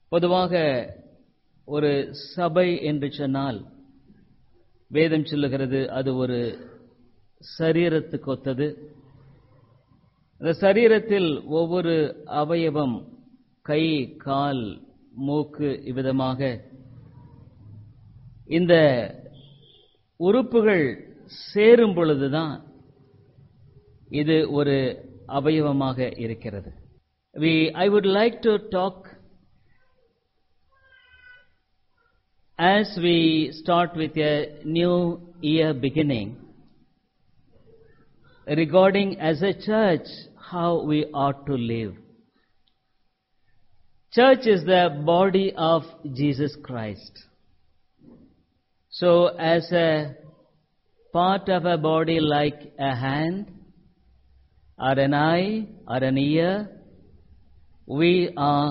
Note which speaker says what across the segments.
Speaker 1: பொதுவாக ஒரு சபை என்று சொன்னால் வேதம் சொல்லுகிறது அது ஒரு சரீரத்துக்கு ஒத்தது. அந்த சரீரத்தில் ஒவ்வொரு அவயவம், கை, கால், மூக்கு, இவ்விதமாக இந்த உறுப்புகள் சேரும் பொழுதுதான் இது ஒரு அவயவமாக இருக்கிறது. I would like to talk as we start with a new year beginning regarding as a church how we ought to live. Church is the body of Jesus Christ. So as a part of a body like a hand or an eye or an ear, we are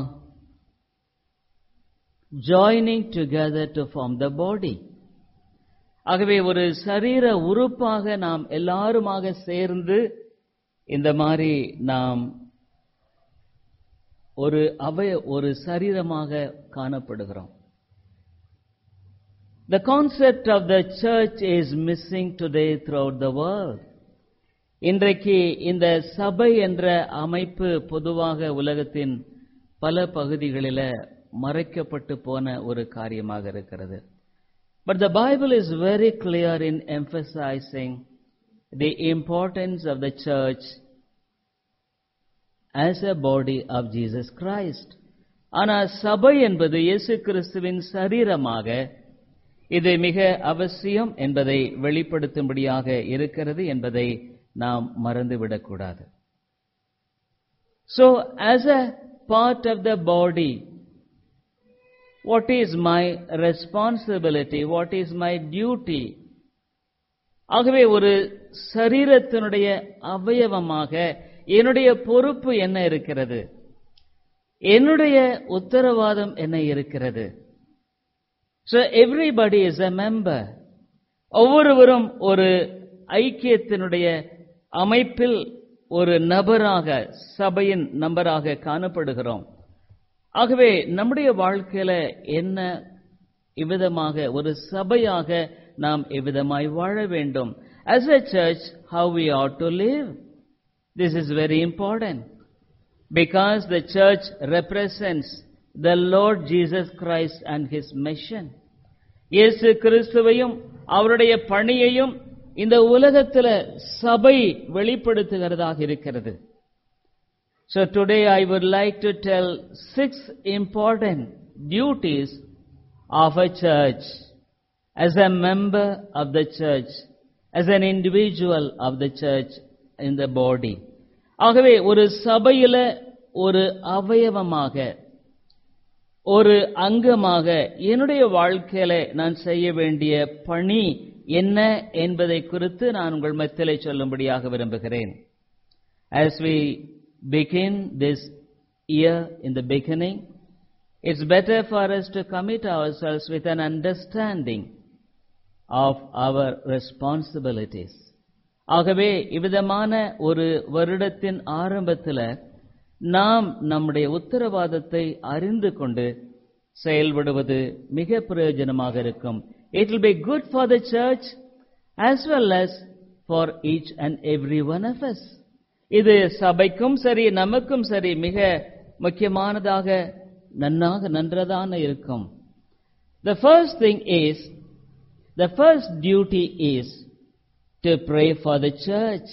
Speaker 1: joining together to form the body. ஆகவே ஒரு சரீர உறுப்பாக நாம் எல்லாருமாக சேர்ந்து இந்த மாதிரி நாம் ஒரு சரீரமாக காணப்படுகிறோம். The concept of the church is missing today throughout the world. இன்றைக்கு இந்த சபை என்ற அமைப்பு பொதுவாக உலகத்தின் பல பகுதிகளில் மறைக்கப்பட்டு போன ஒரு காரியமாக இருக்கிறது. But the Bible is very clear in emphasizing the importance of the church as a body of Jesus Christ. ஆனால் சபை என்பது இயேசு கிறிஸ்துவின் சரீரமாக இது மிக அவசியம் என்பதை வெளிப்படுத்தும்படியாக இருக்கிறது என்பதை நாம் மறந்துவிடக்கூடாது. So as a part of the body, what is my responsibility? What is my duty? ஆகவே ஒரு சரீரத்தினுடைய அவயவமாக என்னுடைய பொறுப்பு என்ன இருக்கிறது? என்னுடைய உத்தரவாதம் என்ன இருக்கிறது? So everybody is a member. ஒவ்வொருவரும் ஒரு ஐக்கியத்தினுடைய அமைப்பில் ஒரு நபராக, சபையின் நபராக காணப்படுகிறோம். ஆகவே நம்முடைய வாழ்க்கையில என்ன இவ்விதமாக ஒரு சபையாக நாம் எவ்விதமாய் வாழ வேண்டும்? As a church, how we ought to live? This is very important because the church represents the Lord Jesus Christ and His mission. இயேசு கிறிஸ்துவையும் அவருடைய பணியையும் இந்த உலகத்தில் சபை வெளிப்படுத்துகிறதாக இருக்கிறது. So today I would like to tell 6 important duties of a church as a member of the church, as an individual of the church in the body. ஆகவே ஒரு சபையில ஒரு அவயவமாக, ஒரு அங்கமாக என்னுடைய வாழ்க்கையில நான் செய்ய வேண்டிய பணி என்ன என்பதை குறித்து நான் உங்கள் மத்தியிலே சொல்லும்படியாக விரும்புகிறேன். As we begin this year in the beginning, it's better for us to commit ourselves with an understanding of our responsibilities. ஆகவே இவ்விதமான ஒரு வருடத்தின் ஆரம்பத்தில் நாம் நம்முடைய உத்தரவாதத்தை அறிந்து கொண்டு செயல்படுவது மிக பிரயோஜனமாக இருக்கும். It will be good for the church as well as for each and every one of us. இது சபைக்கும் சரி நமக்கும் சரி மிக முக்கியமானதாக நன்றதான இருக்கும். The first thing is, the first duty is to pray for the church.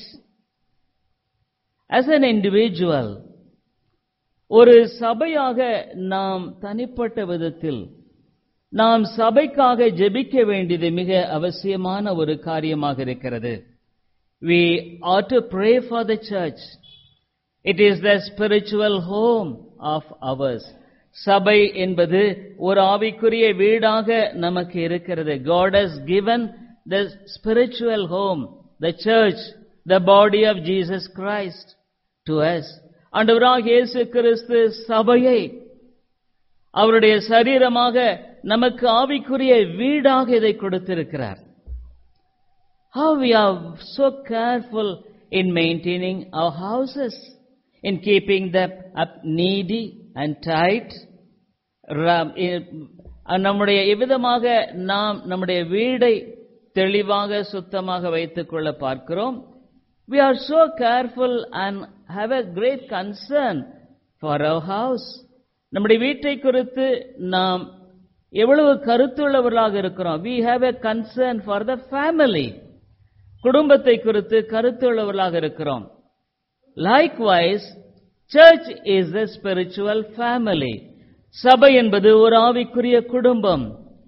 Speaker 1: As an individual, ஒரு சபையாக நாம் தனிப்பட்ட விதத்தில் நாம் சபைக்காக ஜெபிக்க வேண்டியது மிக அவசியமான ஒரு காரியமாக இருக்கிறது. We ought to pray for the church. It is the spiritual home of ours. சபை என்பது ஒரு ஆவிக்குரிய வீடாக நமக்கு இருக்கிறது. God has given the spiritual home, the church, the body of Jesus Christ to us. ஆண்டவராகிய இயேசு கிறிஸ்து சபையை அவருடைய சரீரமாக நமக்கு ஆவிக்குரிய வீடாக இதை கொடுத்திருக்கிறார். How we are so careful in maintaining our houses, in keeping them up needy and tight. நம்முடைய எவ்விதமாக நாம் நம்முடைய வீடை தெளிவாக சுத்தமாக வைத்துக் கொள்ள பார்க்கிறோம். We are so careful and have a great concern for our house. நம்முடைய வீட்டை குறித்து நாம் எவ்வளவு கருத்துள்ளவர்களாக இருக்கிறோம். We have a concern for the family. குடும்பத்தை குறித்து கருத்துள்ளவர்களாக இருக்கிறோம். Likewise, church is a spiritual family. சபை என்பது ஒரு ஆவிக்குரிய குடும்பம்.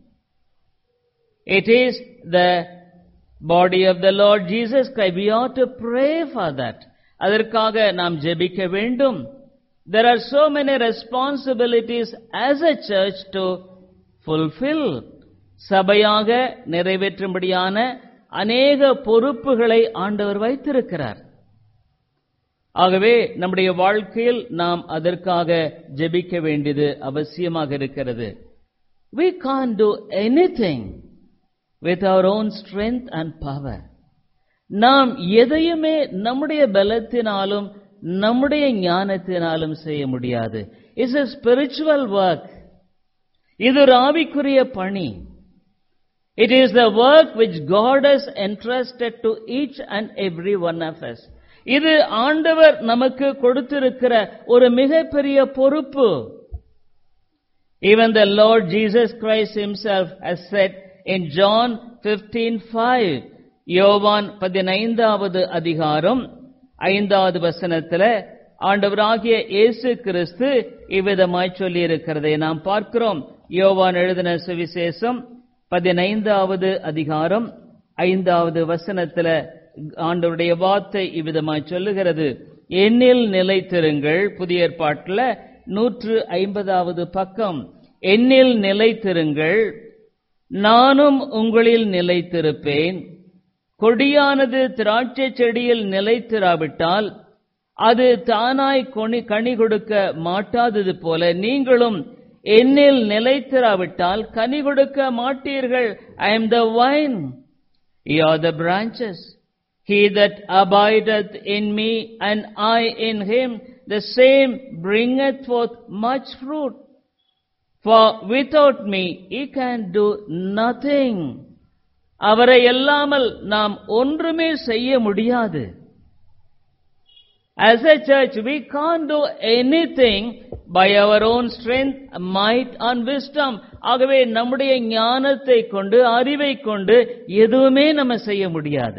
Speaker 1: It is the body of the Lord Jesus Christ. We ought to pray for that. அதற்காக நாம் ஜெபிக்க வேண்டும். There are so many responsibilities as a church to fulfill. சபையாக நிறைவேற்றும்படியான அநேக பொறுப்புகளை ஆண்டவர் வைத்திருக்கிறார். ஆகவே நம்முடைய வாழ்க்கையில் நாம் அதற்காக ஜெபிக்க வேண்டியது அவசியமாக இருக்கிறது. We can't do anything with our own strength and power. நாம் எதையுமே நம்முடைய பலத்தினாலும் நம்முடைய ஞானத்தினாலும் செய்ய முடியாது. It's a spiritual work. இது ஒரு ஆவிக்குரிய பணி. It is the work which God has entrusted to each and every one of us. இது ஆண்டவர் நமக்கு கொடுத்திருக்கிற ஒரு மிகப்பெரிய பொறுப்பு. Even the Lord Jesus Christ himself has said in John 15:5, யோவான் 15வது அதிகாரம் 5வது வசனத்திலே ஆண்டவராகிய இயேசு கிறிஸ்து இவ்விதமாய் சொல்லி இருக்கிறதை நாம் பார்க்கிறோம். யோவான் எழுதின சுவிசேஷம் 15வது அதிகாரம் 5வது வசனத்திலே ஆண்டவருடைய வார்த்தை இவ்விதமாய் சொல்லுகிறது, என்னில் நிலைத்திருங்கள். புதிய ஏற்பாட்டில் 150வது பக்கம். என்னில் நிலைத்திருங்கள், நானும் உங்களில் நிலைத்திருப்பேன். கொடியானது திராட்சை செடியில் நிலைத்திராவிட்டால் அது தானாய் கனி கொடுக்க மாட்டாதது போல நீங்களும் என்னில் நிலைத்திராவிட்டால் கனி கொடுக்க மாட்டீர்கள். I am the vine, ye are the branches. He that abideth in me and I in him, the same bringeth forth much fruit. For without me ye can do nothing. அவரை அல்லாமல் நாம் ஒன்றுமே செய்ய முடியாது. As a church, we can't do anything by our own strength, might and wisdom. ஆகவே நம்முடைய ஞானத்தை கொண்டு அறிவை கொண்டு எதுவுமே நம்ம செய்ய முடியாது.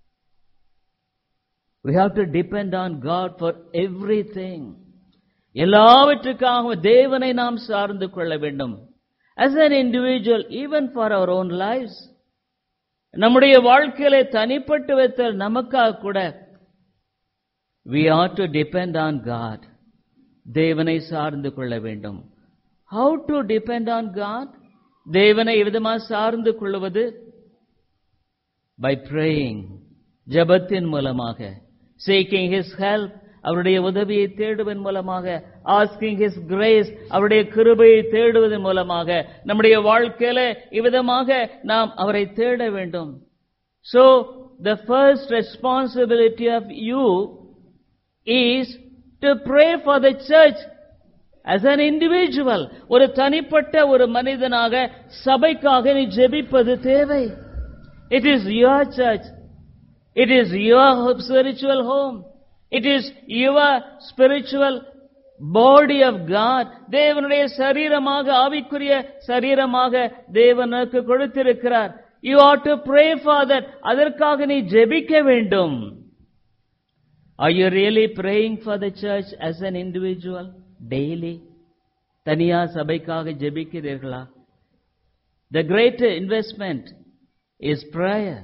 Speaker 1: We have to depend on God for everything. எல்லாவற்றுக்காக தேவனை நாம் சார்ந்து கொள்ள வேண்டும். As an individual, even for our own lives. நம்முடைய வாழ்க்கையிலே தனிப்பட்டு வைத்தல் நமக்காக கூட we ought to depend on God. தேவனை சார்ந்து கொள்ள வேண்டும். How to depend on God? தேவனை எவ்விதமாக சார்ந்து கொள்வது? By praying. ஜெபத்தின் மூலமாக. Seeking his help. அவருடைய உதவியை தேடுவதன் மூலமாக. Asking his grace. அவருடைய கிருபையை தேடுவதன் மூலமாக நம்முடைய வாழ்க்கையில இவ்விதமாக நாம் அவரை தேட வேண்டும். So the first responsibility of you is to pray for the church as an individual. ஒரு தனிப்பட்ட ஒரு மனிதனாக சபைக்காக நீ ஜெபிப்பது தேவை. It is your church. It is your spiritual home. It is your spiritual body of God. தேவனுடைய சரீரமாக ஆவிக்குரிய சரீரமாக தேவனுக்கு கொடுத்திருக்கிறார். You ought to pray for that. அதற்காக நீ ஜெபிக்க வேண்டும். Are you really praying for the church as an individual daily? தனியா சபைக்காக ஜெபிக்கிறீர்களா? The great investment is prayer.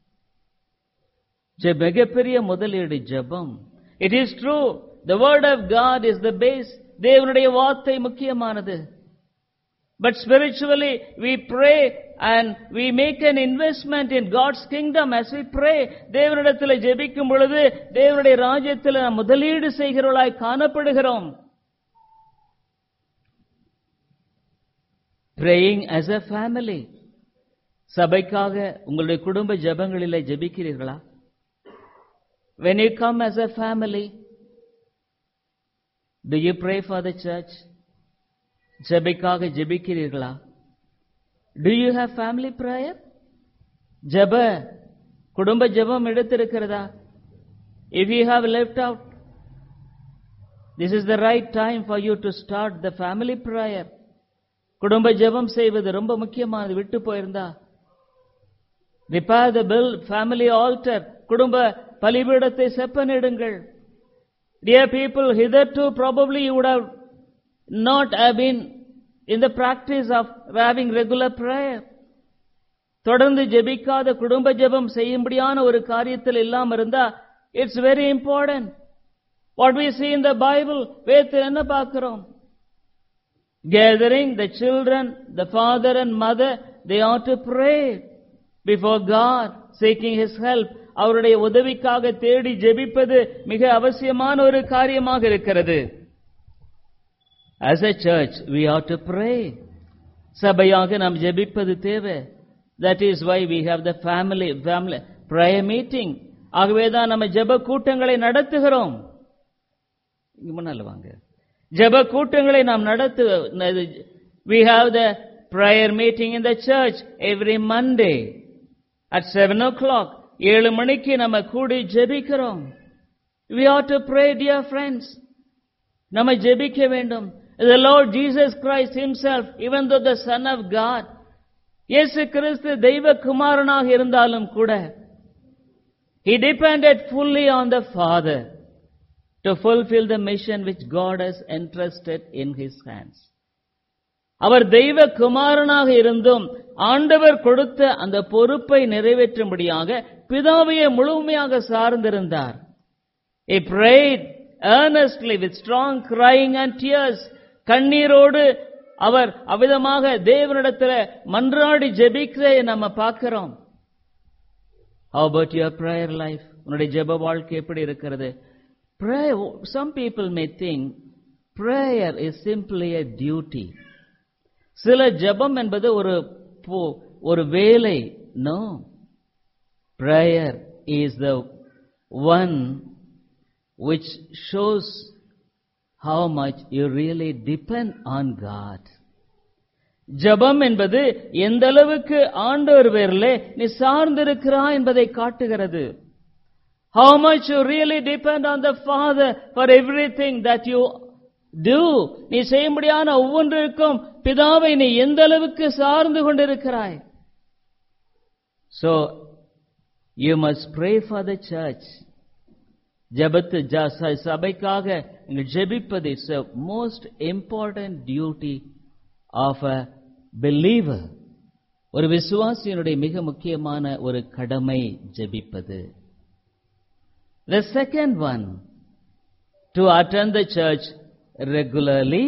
Speaker 1: மிகப்பெரிய முதலீடு ஜெபம். It is true. The word of God is the base. தேவனுடைய வார்த்தை முக்கியமானது. But spiritually we pray and we make an investment in God's kingdom as we pray. தேவனிடத்தில் ஜெபிக்கும் பொழுது தேவனுடைய ராஜ்யத்தில் நாம் முதலீடு செய்கிறவர்களாய் காணப்படுகிறோம். Praying as a family. சபைக்காக உங்களுடைய குடும்ப ஜெபங்களிலே ஜெபிக்கிறீர்களா? When you come as a family, do you pray for the church? ஜெபைக்காக ஜெபிக்கிறீர்களா? Do you have family prayer? ஜெப குடும்ப ஜெபம் எடுத்திருக்கிறதா? If you have left out, this is the right time for you to start the family prayer. குடும்ப ஜெபம் செய்வது ரொம்ப முக்கியமானது. விட்டு போயிருந்தா repair the family altar, குடும்ப பலிபீடத்தை செப்பனிடுங்கள். Dear people, hitherto probably you would have not have been in the practice of having regular prayer. தொடர்ந்து ஜெபிக்காத குடும்ப ஜெபம் செய்யும்படியான ஒரு காரியத்தில் இல்லாம இருந்தா, it's very important. What we see in the Bible, வேதத்தில் என்ன பார்க்கிறோம்? Gathering the children, the father and mother, they ought to pray before God, seeking His help. அவருடைய உதவிக்காக தேடி ஜெபிப்பது மிக அவசியமான ஒரு காரியமாக இருக்கிறது. As a church, we ought to pray. சபையாக நாம் ஜெபிப்பது தேவை. That is why we have the family prayer meeting. ஆகவேதான் நம்ம ஜெப கூட்டங்களை நடத்துகிறோம். முன்னால வாங்க. ஜெப கூட்டங்களை நாம் we have the prayer meeting in the church every Monday at 7 o'clock. 7 மணிக்கு நம்ம கூடி ஜெபிக்கிறோம். We ought to pray, dear friends. நம்ம ஜெபிக்க வேண்டும். The Lord Jesus Christ Himself, even though the Son of God, இயேசு கிறிஸ்து தெய்வ குமாரனாக இருந்தாலும் கூட, He depended fully on the Father to fulfill the mission which God has entrusted in His hands. அவர் தெய்வ குமாரனாக இருந்தும் ஆண்டவர் கொடுத்த அந்த பொறுப்பை நிறைவேற்றும்படியாக பிதாவையே முழுமையாக சார்ந்திருந்தார். He prayed earnestly with strong crying and tears. கண்ணீரோடு அவர் அவிதமாக தேவனிடத்தில் மன்றாடி ஜெபிக்கிறதை நம்ம பார்க்கிறோம். How about your prayer life? உன்னுடைய ஜெப வாழ்க்கை எப்படி இருக்கிறது? Prayer, some people may think prayer is simply a duty. சில ஜெபம் என்பது ஒரு வேலை. No. Prayer is the one which shows how much you really depend on God. ஜெபம் என்பது எந்த அளவுக்கு ஆண்டவர் பேரிலே நீ சார்ந்திருக்கிறாய் என்பதை காட்டுகிறது. How much you really depend on the Father for everything that you do. நீ செய்யும்படியான ஒவ்வொன்றிற்கும் பிதாவை நீ எந்த அளவுக்கு சார்ந்து கொண்டிருக்கிறாய். So you must pray for the church. ஜெபத்து சபைக்காக ஜெபிப்பது is a most important duty of a believer. ஒரு விசுவாசியினுடைய மிக முக்கியமான ஒரு கடமை ஜெபிப்பது. The second one, to attend the church regularly.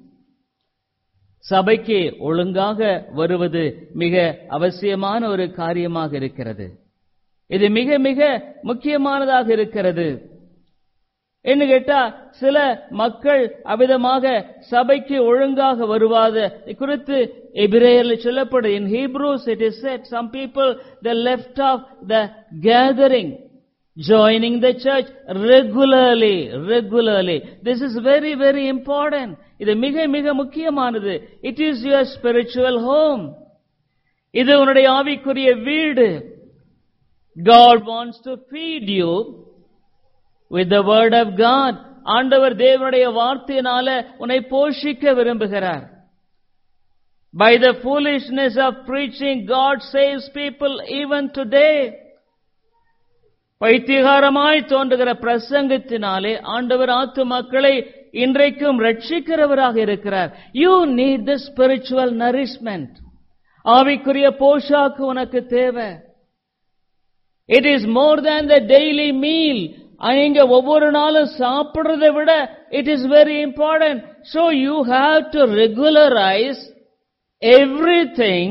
Speaker 1: சபைக்கு ஒழுங்காக வருவது மிக அவசியமான ஒரு காரியமாக இருக்கிறது. இது மிக மிக முக்கியமானதாக இருக்கிறது. என்ன கேட்டா, சில மக்கள் அவிதமாக சபைக்கு ஒழுங்காக வருவாத குறித்து எபிரேயரில் சொல்லப்படும். In Hebrews it is said, some people they left off the gathering, joining the church regularly. This is very very important. இது மிக மிக முக்கியமானது. It is your spiritual home. இது உன்னுடைய ஆவிக்குரிய வீடு. God wants to feed you with the word of God. ஆண்டவர் தேவனுடைய வார்த்தையினால உன்னை போஷிக்க விரும்புகிறார். By the foolishness of preaching, God saves people even today. பைத்தியகாரமாய் தோன்றுகிற பிரசங்கத்தினாலே ஆண்டவர் ஆத்துமக்களை இன்றைக்கும் ரட்சிக்கிறவராக இருக்கிறார். You need the spiritual nourishment. ஆவிக்குரிய போஷாக்கு உனக்கு தேவை. It is more than the daily meal. நீங்க ஒவ்வொரு நாளும் சாப்பிடுறதை விட it is very important. So you have to regularize everything,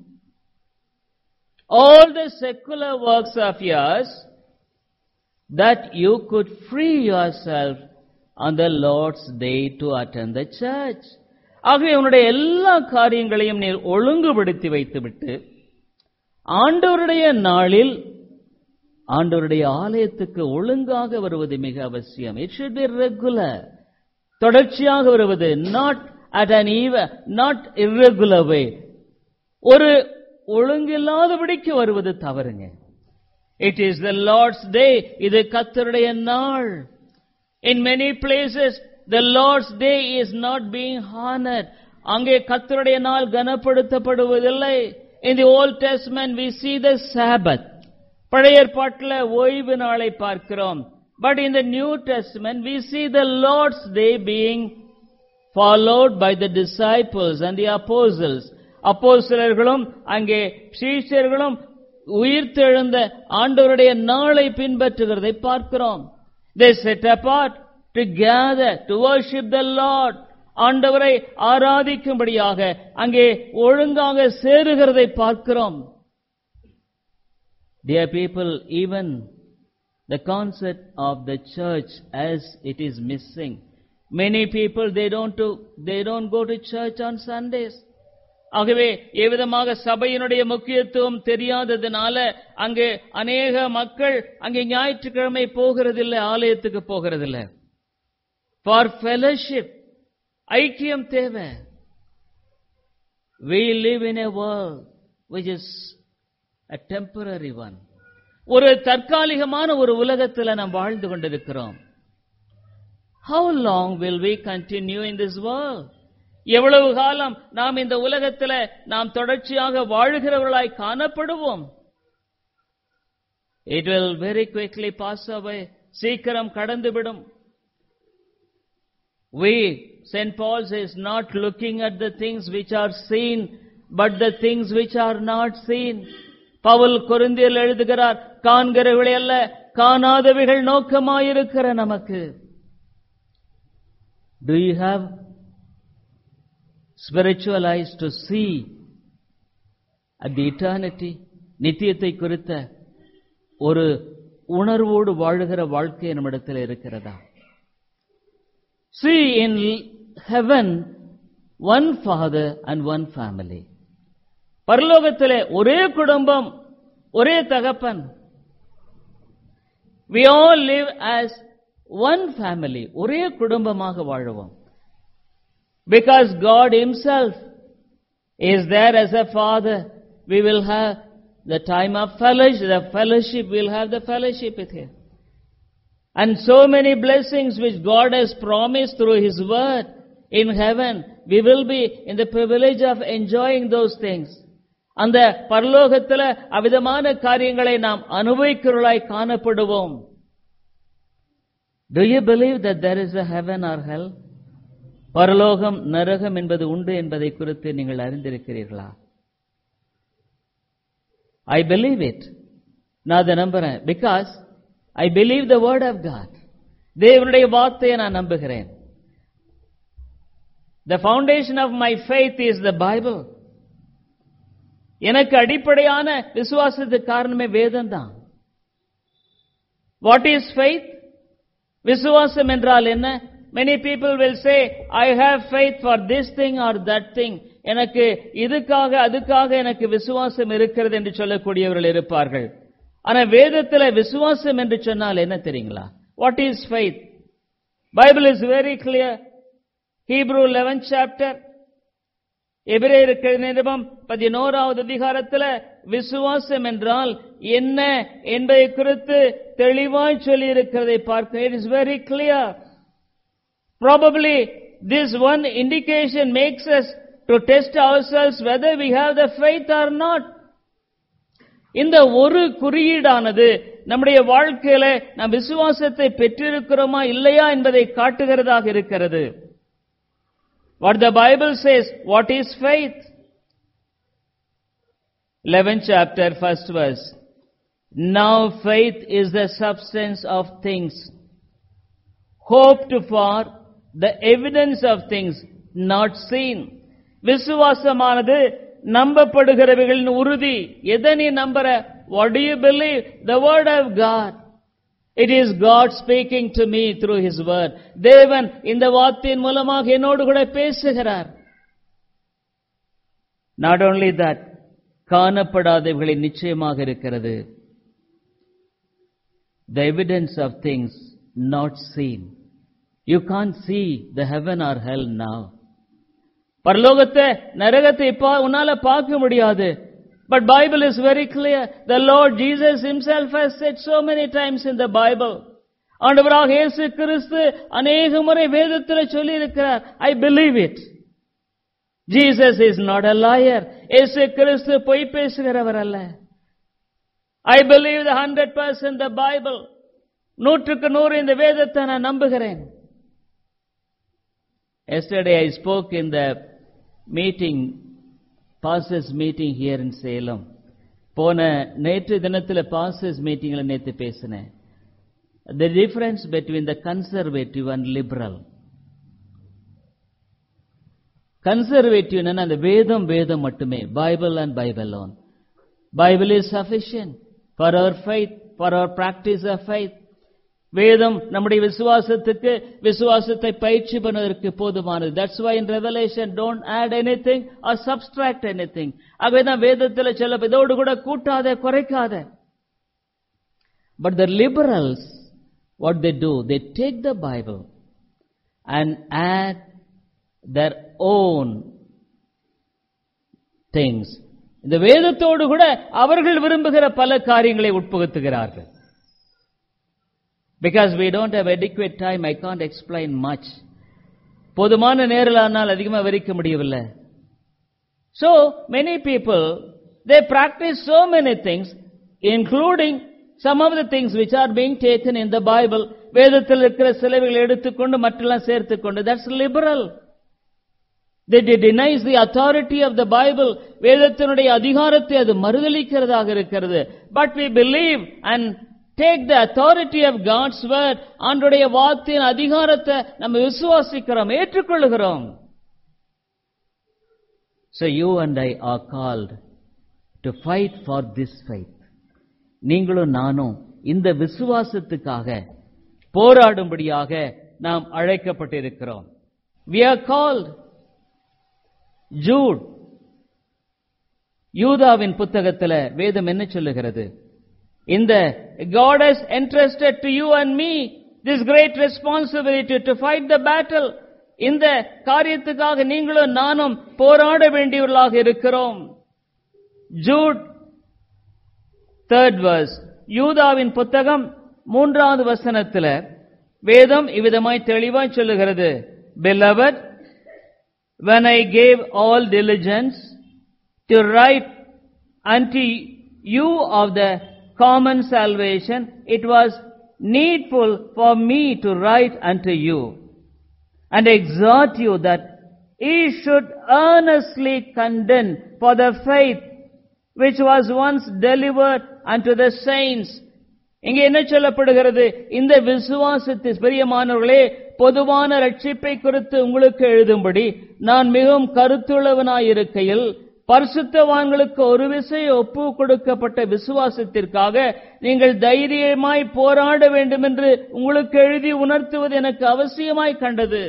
Speaker 1: all the secular works of yours, that you could free yourself on the Lord's day to attend the church. ஆகவே உன்னுடைய எல்லா காரியங்களையும் நீ ஒழுங்குபடுத்தி வைத்துவிட்டு ஆண்டவருடைய நாளில் ஆண்டவருடைய ஆலயத்துக்கு ஒழுங்காக வருவது மிக அவசியம். It should be regular. தொடர்ச்சியாக வருவது, not at an even, not irregular way. ஒரு ஒழுங்கில்லாதபடிக்கு வருவது தவறுங்க. It is the Lord's day. இது கர்த்தருடைய நாள். In many places, the Lord's day is not being honored. அங்கே கர்த்தருடைய நாள் கனப்படுத்தப்படுவதில்லை. In the Old Testament, we see the Sabbath. பழைய ஏற்பாட்டில் ஓய்வு நாளை பார்க்கிறோம். But in the New Testament, we see the Lord's day being followed by the disciples and the apostles. அப்போஸ்தலர்களும் அங்கே சீஷர்களும் உயிர்த்தெழுந்த ஆண்டவருடைய நாளை பின்பற்றுகிறதை பார்க்கிறோம். They set apart to gather to worship the Lord. ஆண்டவரை ஆராதிக்கும்படியாக அங்கே ஒழுங்காக சேருகிறதை பார்க்கிறோம். Dear people, even the concept of the church as it is missing. Many people they don't go to church on Sundays. ஆகவே எவ்விதமாக சபையினுடைய முக்கியத்துவம் தெரியாததுனால அங்கே அநேக மக்கள் அங்கே ஞாயிற்றுக்கிழமை போகிறதில்லை, ஆலயத்துக்கு போகிறதில்லை. For fellowship, ஐக்கியம் தேவை. We live in a world which is a temporary one. ஒரு தற்காலிகமான ஒரு உலகத்தில் நாம் வாழ்ந்து கொண்டிருக்கிறோம். How long will we continue in this world? எவ்வளவு காலம் நாம் இந்த உலகத்தில் நாம் தொடர்ச்சியாக வாழுகிறவர்களாய் காணப்படுவோம்? It will very quickly pass away. சீக்கிரம் கடந்துவிடும். We, St. Paul says, not looking at the things which are seen, but the things which are not seen. Pavul கொரிந்தியர் எழுதுகிறார், காண்கிறவைகளை அல்ல காணாதவைகள் நோக்கமாயிருக்கிற நமக்கு. Do you have spiritual eyes to see at the eternity? நித்தியத்தை குறித்த ஒரு உணர்வோடு வாழுகிற வாழ்க்கை நம்மிடத்தில் இருக்கிறதா? See, in heaven, one father and one family. பரலோகத்திலே ஒரே குடும்பம், ஒரே தகப்பன். We all live as one family. ஒரே குடும்பமாக வாழுவோம். Because God himself is there as a father, we will have the time of fellowship, we'll have the fellowship with him. And so many blessings which God has promised through his word in heaven, we will be in the privilege of enjoying those things. அந்த பரலோகத்தில் அவிதமான காரியங்களை நாம் அனுபவிக்கிறவர்களாய் காணப்படுவோம். Do you believe that there is a heaven or hell? பரலோகம் நரகம் என்பது உண்டு என்பதை குறித்து நீங்கள் அறிந்திருக்கிறீர்களா? I believe it. நான் அதை நம்புறேன். Because I believe the word of God. தேவனுடைய வார்த்தையை நான் நம்புகிறேன். The foundation of my faith is the Bible. எனக்கு அடிப்படையான விசுவாசத்துக்கு காரணமே வேதம் தான். What is faith? விசுவாசம் என்றால் என்ன? Many people will say, I have faith for this thing or that thing. எனக்கு இதுக்காக அதுக்காக எனக்கு விசுவாசம் இருக்கிறது என்று சொல்லக்கூடியவர்கள் இருப்பார்கள். ஆனா வேதத்தில் விசுவாசம் என்று சொன்னால் என்ன தெரியுங்களா? What is faith? Bible is very clear. Hebrew 11th chapter, எபிரேயருக்கு நிருபம் 11வது அதிகாரத்தில் விசுவாசம் என்றால் என்ன என்பதை குறித்து தெளிவாய் சொல்லி இருக்கிறதை பார்க்க. It is very clear. Probably this one indication makes us to test ourselves whether we have the faith or not. இந்த ஒரு குறியீடானது நம்முடைய வாழ்க்கையில நாம் விசுவாசத்தை பெற்றிருக்கிறோமா இல்லையா என்பதை காட்டுகிறதாக இருக்கிறது. What the Bible says, what is faith? 11th chapter, 1st verse. Now faith is the substance of things hoped for, the evidence of things not seen. விசுவாசமானது நம்பப்படுகிறவைகளின் உறுதி. எதை நீ நம்புற? What do you believe? The word of God. It is God speaking to me through his word. தேவன் இந்த வார்த்தையின் மூலமாக என்னோடு கூட பேசுகிறார். Not only that, காணப்படாதவைகளை நிச்சயமாக இருக்கிறது. The evidence of things not seen. You can't see the heaven or hell now. பரலோகத்தை நரகத்தை உன்னால பார்க்க முடியாது. But Bible is very clear. The Lord Jesus himself has said so many times in the Bible. ஆண்டவராக இயேசு கிறிஸ்து அநேக முறை வேதத்தில் சொல்லி இருக்கிறார். I believe it. Jesus is not a liar. இயேசு கிறிஸ்து பொய் பேசுகிறவர் அல்ல. I believe the 100% the Bible. 100% இந்த வேதத்தை நான் நம்புகிறேன். Yesterday I spoke in the meeting, pastors meeting here in Salem. நேற்று தினத்தில் pastors meetingல நேற்று பேசினேன். The difference between the conservative and liberal. Conservative னா அந்த வேதம் மட்டுமே, Bible and Bible alone. Bible is sufficient for our faith, for our practice of faith. வேதம் நம்முடைய விசுவாசத்தை பயிற்சி பண்ணுவதற்கு போதுமானது. That's why in Revelation don't add anything or subtract anything. ஆகவேதான் வேதத்தில் சொல்ல இதோடு கூட கூட்டாத குறைக்காத. But the liberals, what they do, they take the Bible and add their own things. இந்த வேதத்தோடு கூட அவர்கள் விரும்புகிற பல காரியங்களை உட்புகுத்துகிறார்கள். Because we don't have adequate time, I can't explain much. போதுமான நேரலானால் அதிகமா விவரிக்க முடியவில்லை. So many people, they practice so many things, including some of the things which are being taken in the Bible. வேதத்தில் இருக்கிற சிலவைகளை எடுத்துக்கொண்டு மற்றெல்லாம் சேர்த்துக்கொண்டு. That's liberal. They denies the authority of the Bible. வேதத்தினுடைய அதிகாரத்தை அது மறுதலிக்கிறதாக இருக்கிறது. But we believe and take the authority of God's word. ஆண்டவருடைய வார்த்தையின் அதிகாரத்தை நம்ம விசுவாசிக்கிறோம், ஏற்றுக்கொள்கிறோம். So you and I are called to fight for this faith. நீங்களும் நானும் இந்த விசுவாசத்துக்காக போராடும்படியாக நாம் அழைக்கப்பட்டிருக்கிறோம். We are called. Jude, யூதாவின் புத்தகத்தில் வேதம் என்ன சொல்லுகிறது? இந்த God has entrusted to you and me this great responsibility to fight the battle. இந்த காரியத்துக்காக நீங்களும் நானும் போராட வேண்டியவர்களாக இருக்கிறோம். Jude 3rd verse, யூதாவின் புத்தகம் 3வது வசனத்தில் வேதம் இவ்விதமாய் தெளிவாய் சொல்லுகிறது. Beloved, when I gave all diligence to write unto you of the common salvation, it was needful for me to write unto you and exhort you that ye should earnestly contend for the faith which was once delivered unto the saints. இங்கே என்ன சொல்லப்படுகிறது? இந்த விசுவாசத்தில் பிரியமானவர்களே, பொதுவான ரட்சிப்பை குறித்து உங்களுக்கு எழுதும்படி நான் மிகவும் கருத்துள்ளவனாயிருக்கையில் பரிசுத்தவான்களுக்கு ஒரு விசை ஒப்பு கொடுக்கப்பட்ட விசுவாசத்திற்காக நீங்கள் தைரியமாய் போராட வேண்டும் என்று உங்களுக்கு எழுதி உணர்த்துவது எனக்கு அவசியமாய் கண்டது.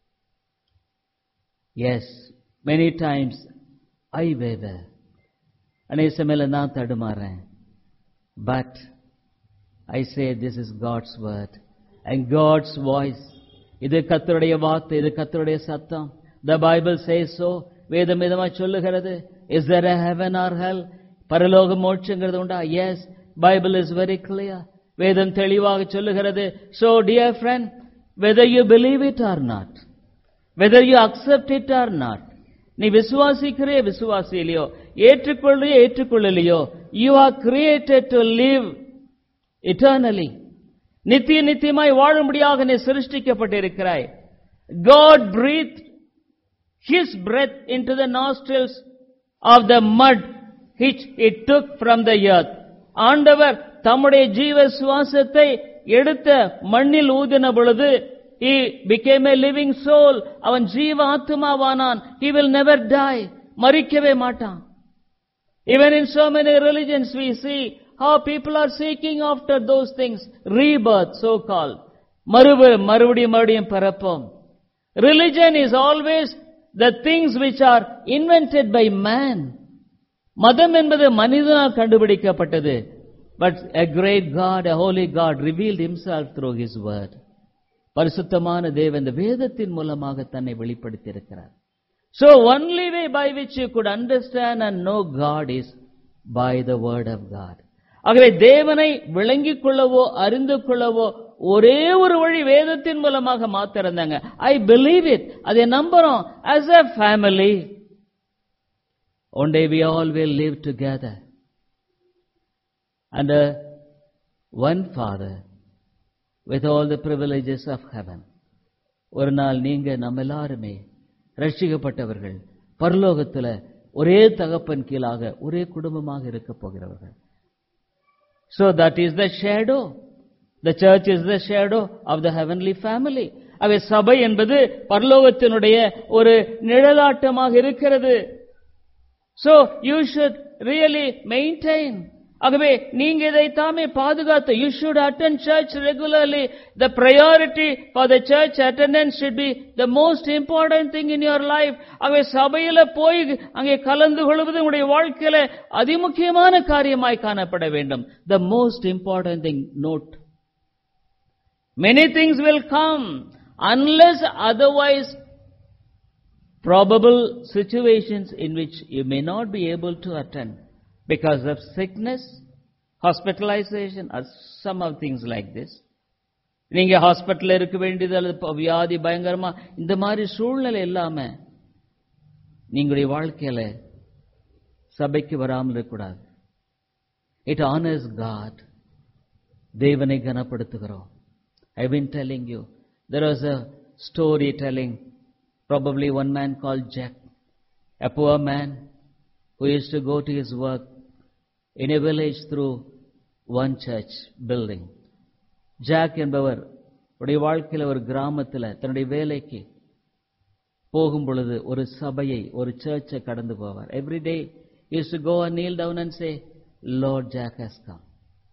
Speaker 1: Yes, many times I waver. அநேக சமயத்தில் நான் தடுமாறேன். But I say this is God's word and God's voice. இது கர்த்தருடைய வார்த்தை, இது கர்த்தருடைய சத்தம். The Bible says so. வேதம் இதமாய் சொல்லுகிறது. Is there a heaven or hell? பரலோக மோட்சங்கிறது உண்டா? Yes, Bible is very clear. வேதம் தெளிவாக சொல்லுகிறது. So dear friend, whether you believe it or not, whether you accept it or not, நீ விசுவாசிக்கிறே விசுவாசியிலையோ, ஏற்றுக்கொள்ளலையோ, you are created to live eternally. நித்தியமாய் வாழும்படியாக நீ சிருஷ்டிக்கப்பட்டிருக்கிறாய். God breathed His breath into the nostrils of the mud which it took from the earth. ஆண்டவர் தம்முடைய ஜீவ சுவாசத்தை எடுத்த மண்ணில் ஊதின பொழுது he became a living soul. அவன் ஜீவ ஆத்துமாவானான். He will never die. மரிக்கவே மாட்டான். Even in so many religions we see how people are seeking after those things. Rebirth, so called. மறுபடியும் பிறப்போம். Religion is always the things which are invented by man. மதம் என்பது மனிதனால் கண்டுபிடிக்கப்பட்டது. But a great God, a holy God revealed himself through his word. பரிசுத்தமான தேவன் இந்த வேதத்தின் மூலமாக தன்னை வெளிப்படுத்தி இருக்கிறார். So only way by which you could understand and know God is by the word of God. ஆகவே தேவனை விளங்கிக் கொள்ளவோ அறிந்து கொள்ளவோ ஒரே ஒரு வழி வேதத்தின் மூலமாக மாத்திருந்தாங்க. I believe it. அதை நம்புறோம். As a family, one day we all will live together under one Father with all the privileges of heaven. ஒரு நாள் நீங்க நம்ம எல்லாருமே ரட்சிக்கப்பட்டவர்கள் பரலோகத்துல ஒரே தகப்பன் கீழாக ஒரே குடும்பமாக இருக்க போகிறவர்கள். So that is the shadow. The church is the shadow of the heavenly family. அவை சபை என்பது பரலோகத்தினுடைய ஒரு நிழலாட்டமாக இருக்கிறது. So you should really maintain. ஆகவே நீங்க இதை தாமே பாதுகாத்து, you should attend church regularly. The priority for the church attendance should be the most important thing in your life. ஆகவே சபையில போய் அங்கே கலந்து கொள்வது உங்களுடைய வாழ்க்கையில அதிமுக்கியமான காரியமாய் காணப்பட வேண்டும். The most important thing. Note, many things will come unless otherwise probable situations in which you may not be able to attend because of sickness, hospitalization, or some of things like this. நீங்க ஹாஸ்பிட்டல்ல இருக்க வேண்டியது அல்லது வியாதி பயங்கரமா இந்த மாதிரி சூழ்நிலை இல்லாம நீங்களுடைய வாழ்க்கையில சபைக்கு வராமல் இருக்கக்கூடாது. It honours God. தேவனை கனப்படுத்துகிறோம். I've been telling you, there was a story telling probably one man called Jack, a poor man who used to go to his work in a village through one church building. Jack என்பவர் உடைய வாழ்க்கையில ஒரு கிராமத்துல தன்னுடைய வேலைக்கு போகும் பொழுது ஒரு சபையை ஒரு சர்ச்சை கடந்து போவார். Every day he used to go and kneel down and say, Lord, Jack has come.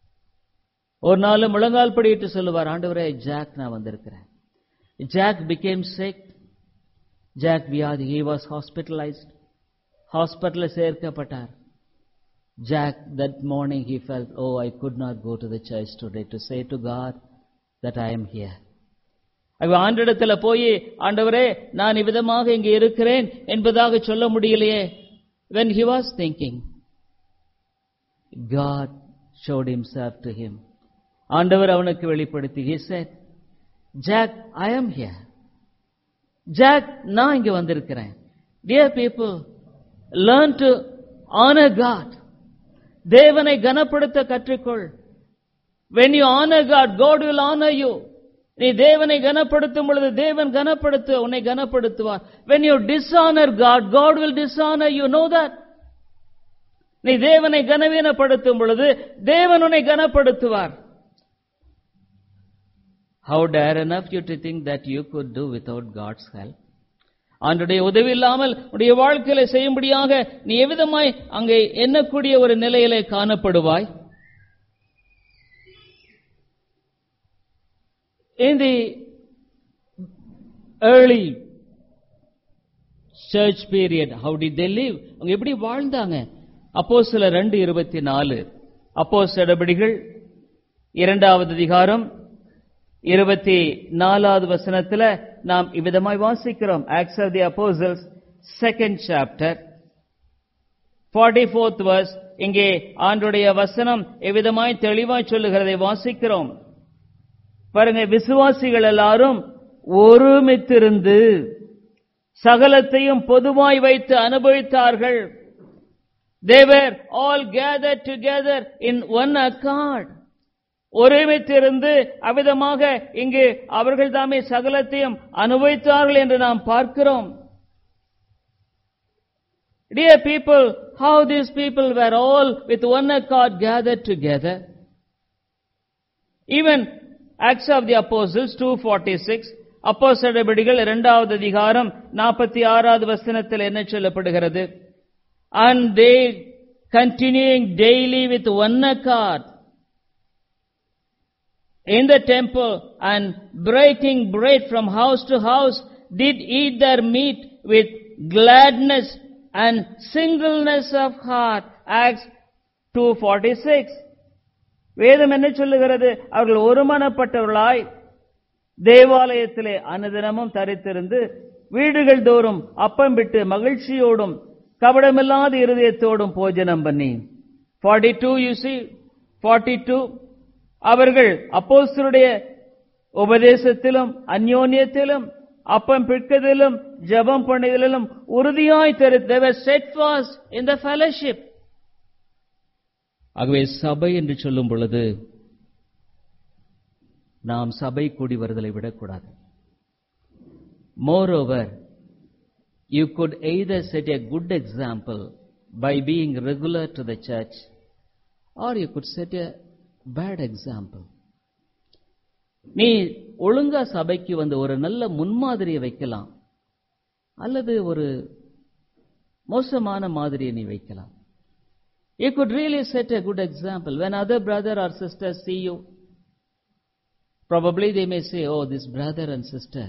Speaker 1: ஒரு நாள் முழங்கால் படியிட்டு சொல்லுவார், ஆண்டவரே ஜாக் நான் வந்திருக்கிறேன். Jack became sick. ஜாக் வியாதி, he was hospitalized. ஹாஸ்பிட்டல்ல சேர்க்கப்பட்டார். Jack, that morning he felt, oh, I could not go to the church today to say to God that I am here. ஆண்டவரிடத்துல போய், ஆண்டவரே நான் இவ்விதமாக இங்கே இருக்கிறேன் என்பதாக சொல்ல முடியலையே. When he was thinking, God showed himself to him. ஆண்டவர் அவனுக்கு வெளிப்படுத்தி, he said, Jack, I am here. Jack, நான் இங்கே வந்திருக்கிறேன். Dear people, learn to honor God. தேவனை கனப்படுத்த கற்றுக்கொள். When you honor God, God will honor you. நீ தேவனை கனப்படுத்தும் பொழுது தேவன் உன்னை கனப்படுத்துவார். When you dishonor God, God will dishonor you. Know that. நீ தேவனை கனவீனப்படுத்தும் பொழுது தேவன் உன்னை கனப்படுத்துவார். How dare enough you to think that you could do without God's help? ஆண்டவருடைய உதவி இல்லாமல் உடைய வாழ்க்கையில செய்யும்படியாக நீ எவ்விதமாய் அங்கே எண்ணக்கூடிய ஒரு நிலையிலே காணப்படுவாய். In the early church period, how did they live? அவங்க எப்படி வாழ்ந்தாங்க? அப்போஸ்தலர் 2:24. அப்போஸ்தலர் நடபடிகள் 2வது அதிகாரம் 24வது வசனத்துல நாம் இவ்விதமாய் வாசிக்கிறோம். Acts of the Apostles 2nd chapter 44th verse. இங்கே ஆண்டவருடைய வசனம் எவ்விதமாய் தெளிவாய் சொல்லுகிறதை வாசிக்கிறோம். பாருங்க, விசுவாசிகள் எல்லாரும் ஒருமித்திருந்து சகலத்தையும் பொதுவாய் வைத்து அனுபவித்தார்கள். They were all gathered together in one accord. ஒருமித்திருந்து அவ்விதமாக இங்கு அவர்கள் தாமே சகலத்தையும் அனுபவித்தார்கள் என்று நாம் பார்க்கிறோம். Dear people, how these people were all with one accord gathered together. Even Acts of the Apostles 2:46, அப்போஸ்தலர் நடபடிகள் 2வது அதிகாரம் 46வது வசனத்தில் என்ன சொல்லப்படுகிறது? And they continuing daily with one accord in the temple and breaking bread from house to house did eat their meat with gladness and singleness of heart. Acts 2:46. வேதம் என்ன சொல்லுகிறது? அவர்கள் ஒருமனப்பட்டவர்களாய் தேவாலயத்திலே அனுதினமும் தரித்திருந்து வீடுகள் தோறும் அப்பம் விட்டு மகிழ்ச்சியோடும் கபடமில்லாத இருதயத்தோடும் போஜனம் பண்ணி. 42 you see, 42 அவர்கள் அப்போஸ்தலருடைய உபதேசத்திலும் அந்யோன்யத்திலும் அப்பம் பிற்கதிலும் ஜெபம் பண்ணுதலிலும் உறுதியாய் they were steadfast in the fellowship. ஆகவே சபை என்று சொல்லும் பொழுது நாம் சபை கூடி வருதலை விடக்கூடாது. Moreover, you could either set a good example by being regular to the church, or you could set a bad example. நீ ஒழுங்கா சபைக்கு வந்து ஒரு நல்ல முன்மாதிரியை வைக்கலாம், அல்லது ஒரு மோசமான மாதிரியை நீ வைக்கலாம். You could really set a good example. When other brother or sister see you, probably they may say, oh, this brother and sister,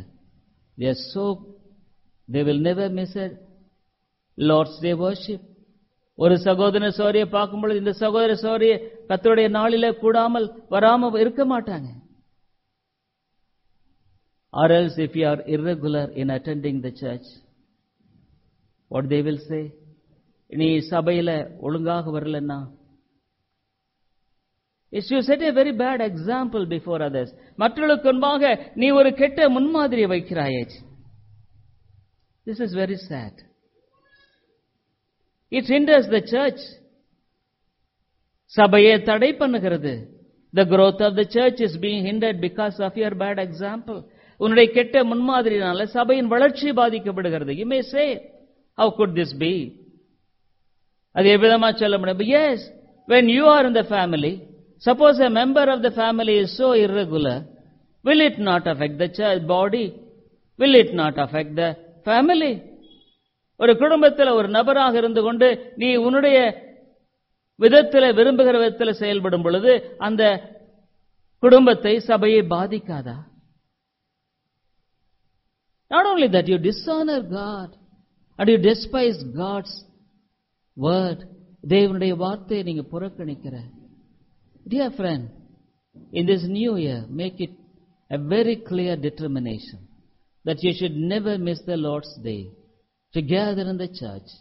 Speaker 1: they will never miss a Lord's Day worship. ஒரு சகோதர சோரியை பார்க்கும் பொழுது இந்த சகோதர சோரியை கர்த்தருடைய நாளிலே கூடாமல் வராம இருக்க மாட்டாங்க. Or else if you are irregular in attending the church, what they will say? நீ சபையில ஒழுங்காக வரலன்னா, you set a very bad example before others. மற்றவர்களுக்கு முன்பாக நீ ஒரு கெட்ட முன்மாதிரியை வைக்கிறாயே. This is very sad. It hinders the church. சபையை தடை பண்ணுகிறது. The growth of the church is being hindered because of your bad example. உன்னுடைய கெட்ட முன்மாதிரினால சபையின் வளர்ச்சி பாதிக்கப்படுகிறது. You may say, how could this be? அது எவ்விதமா சொல்ல முடியும்? Yes, when you are in the family, suppose a member of the family is so irregular, will it not affect the church body? Will it not affect the family? ஒரு குடும்பத்தில் ஒரு நபராக இருந்து கொண்டு நீ உன்னுடைய விதத்தில் விரும்புகிற விதத்தில் செயல்படும் பொழுது அந்த குடும்பத்தை சபையை பாதிக்காதா? Not only that, you dishonor God and you despise God's word. தேவனுடைய வார்த்தையை நீங்க புறக்கணிக்கிற. Dear friend, in this new year, make it a very clear determination that you should never miss the Lord's Day to gather in the church.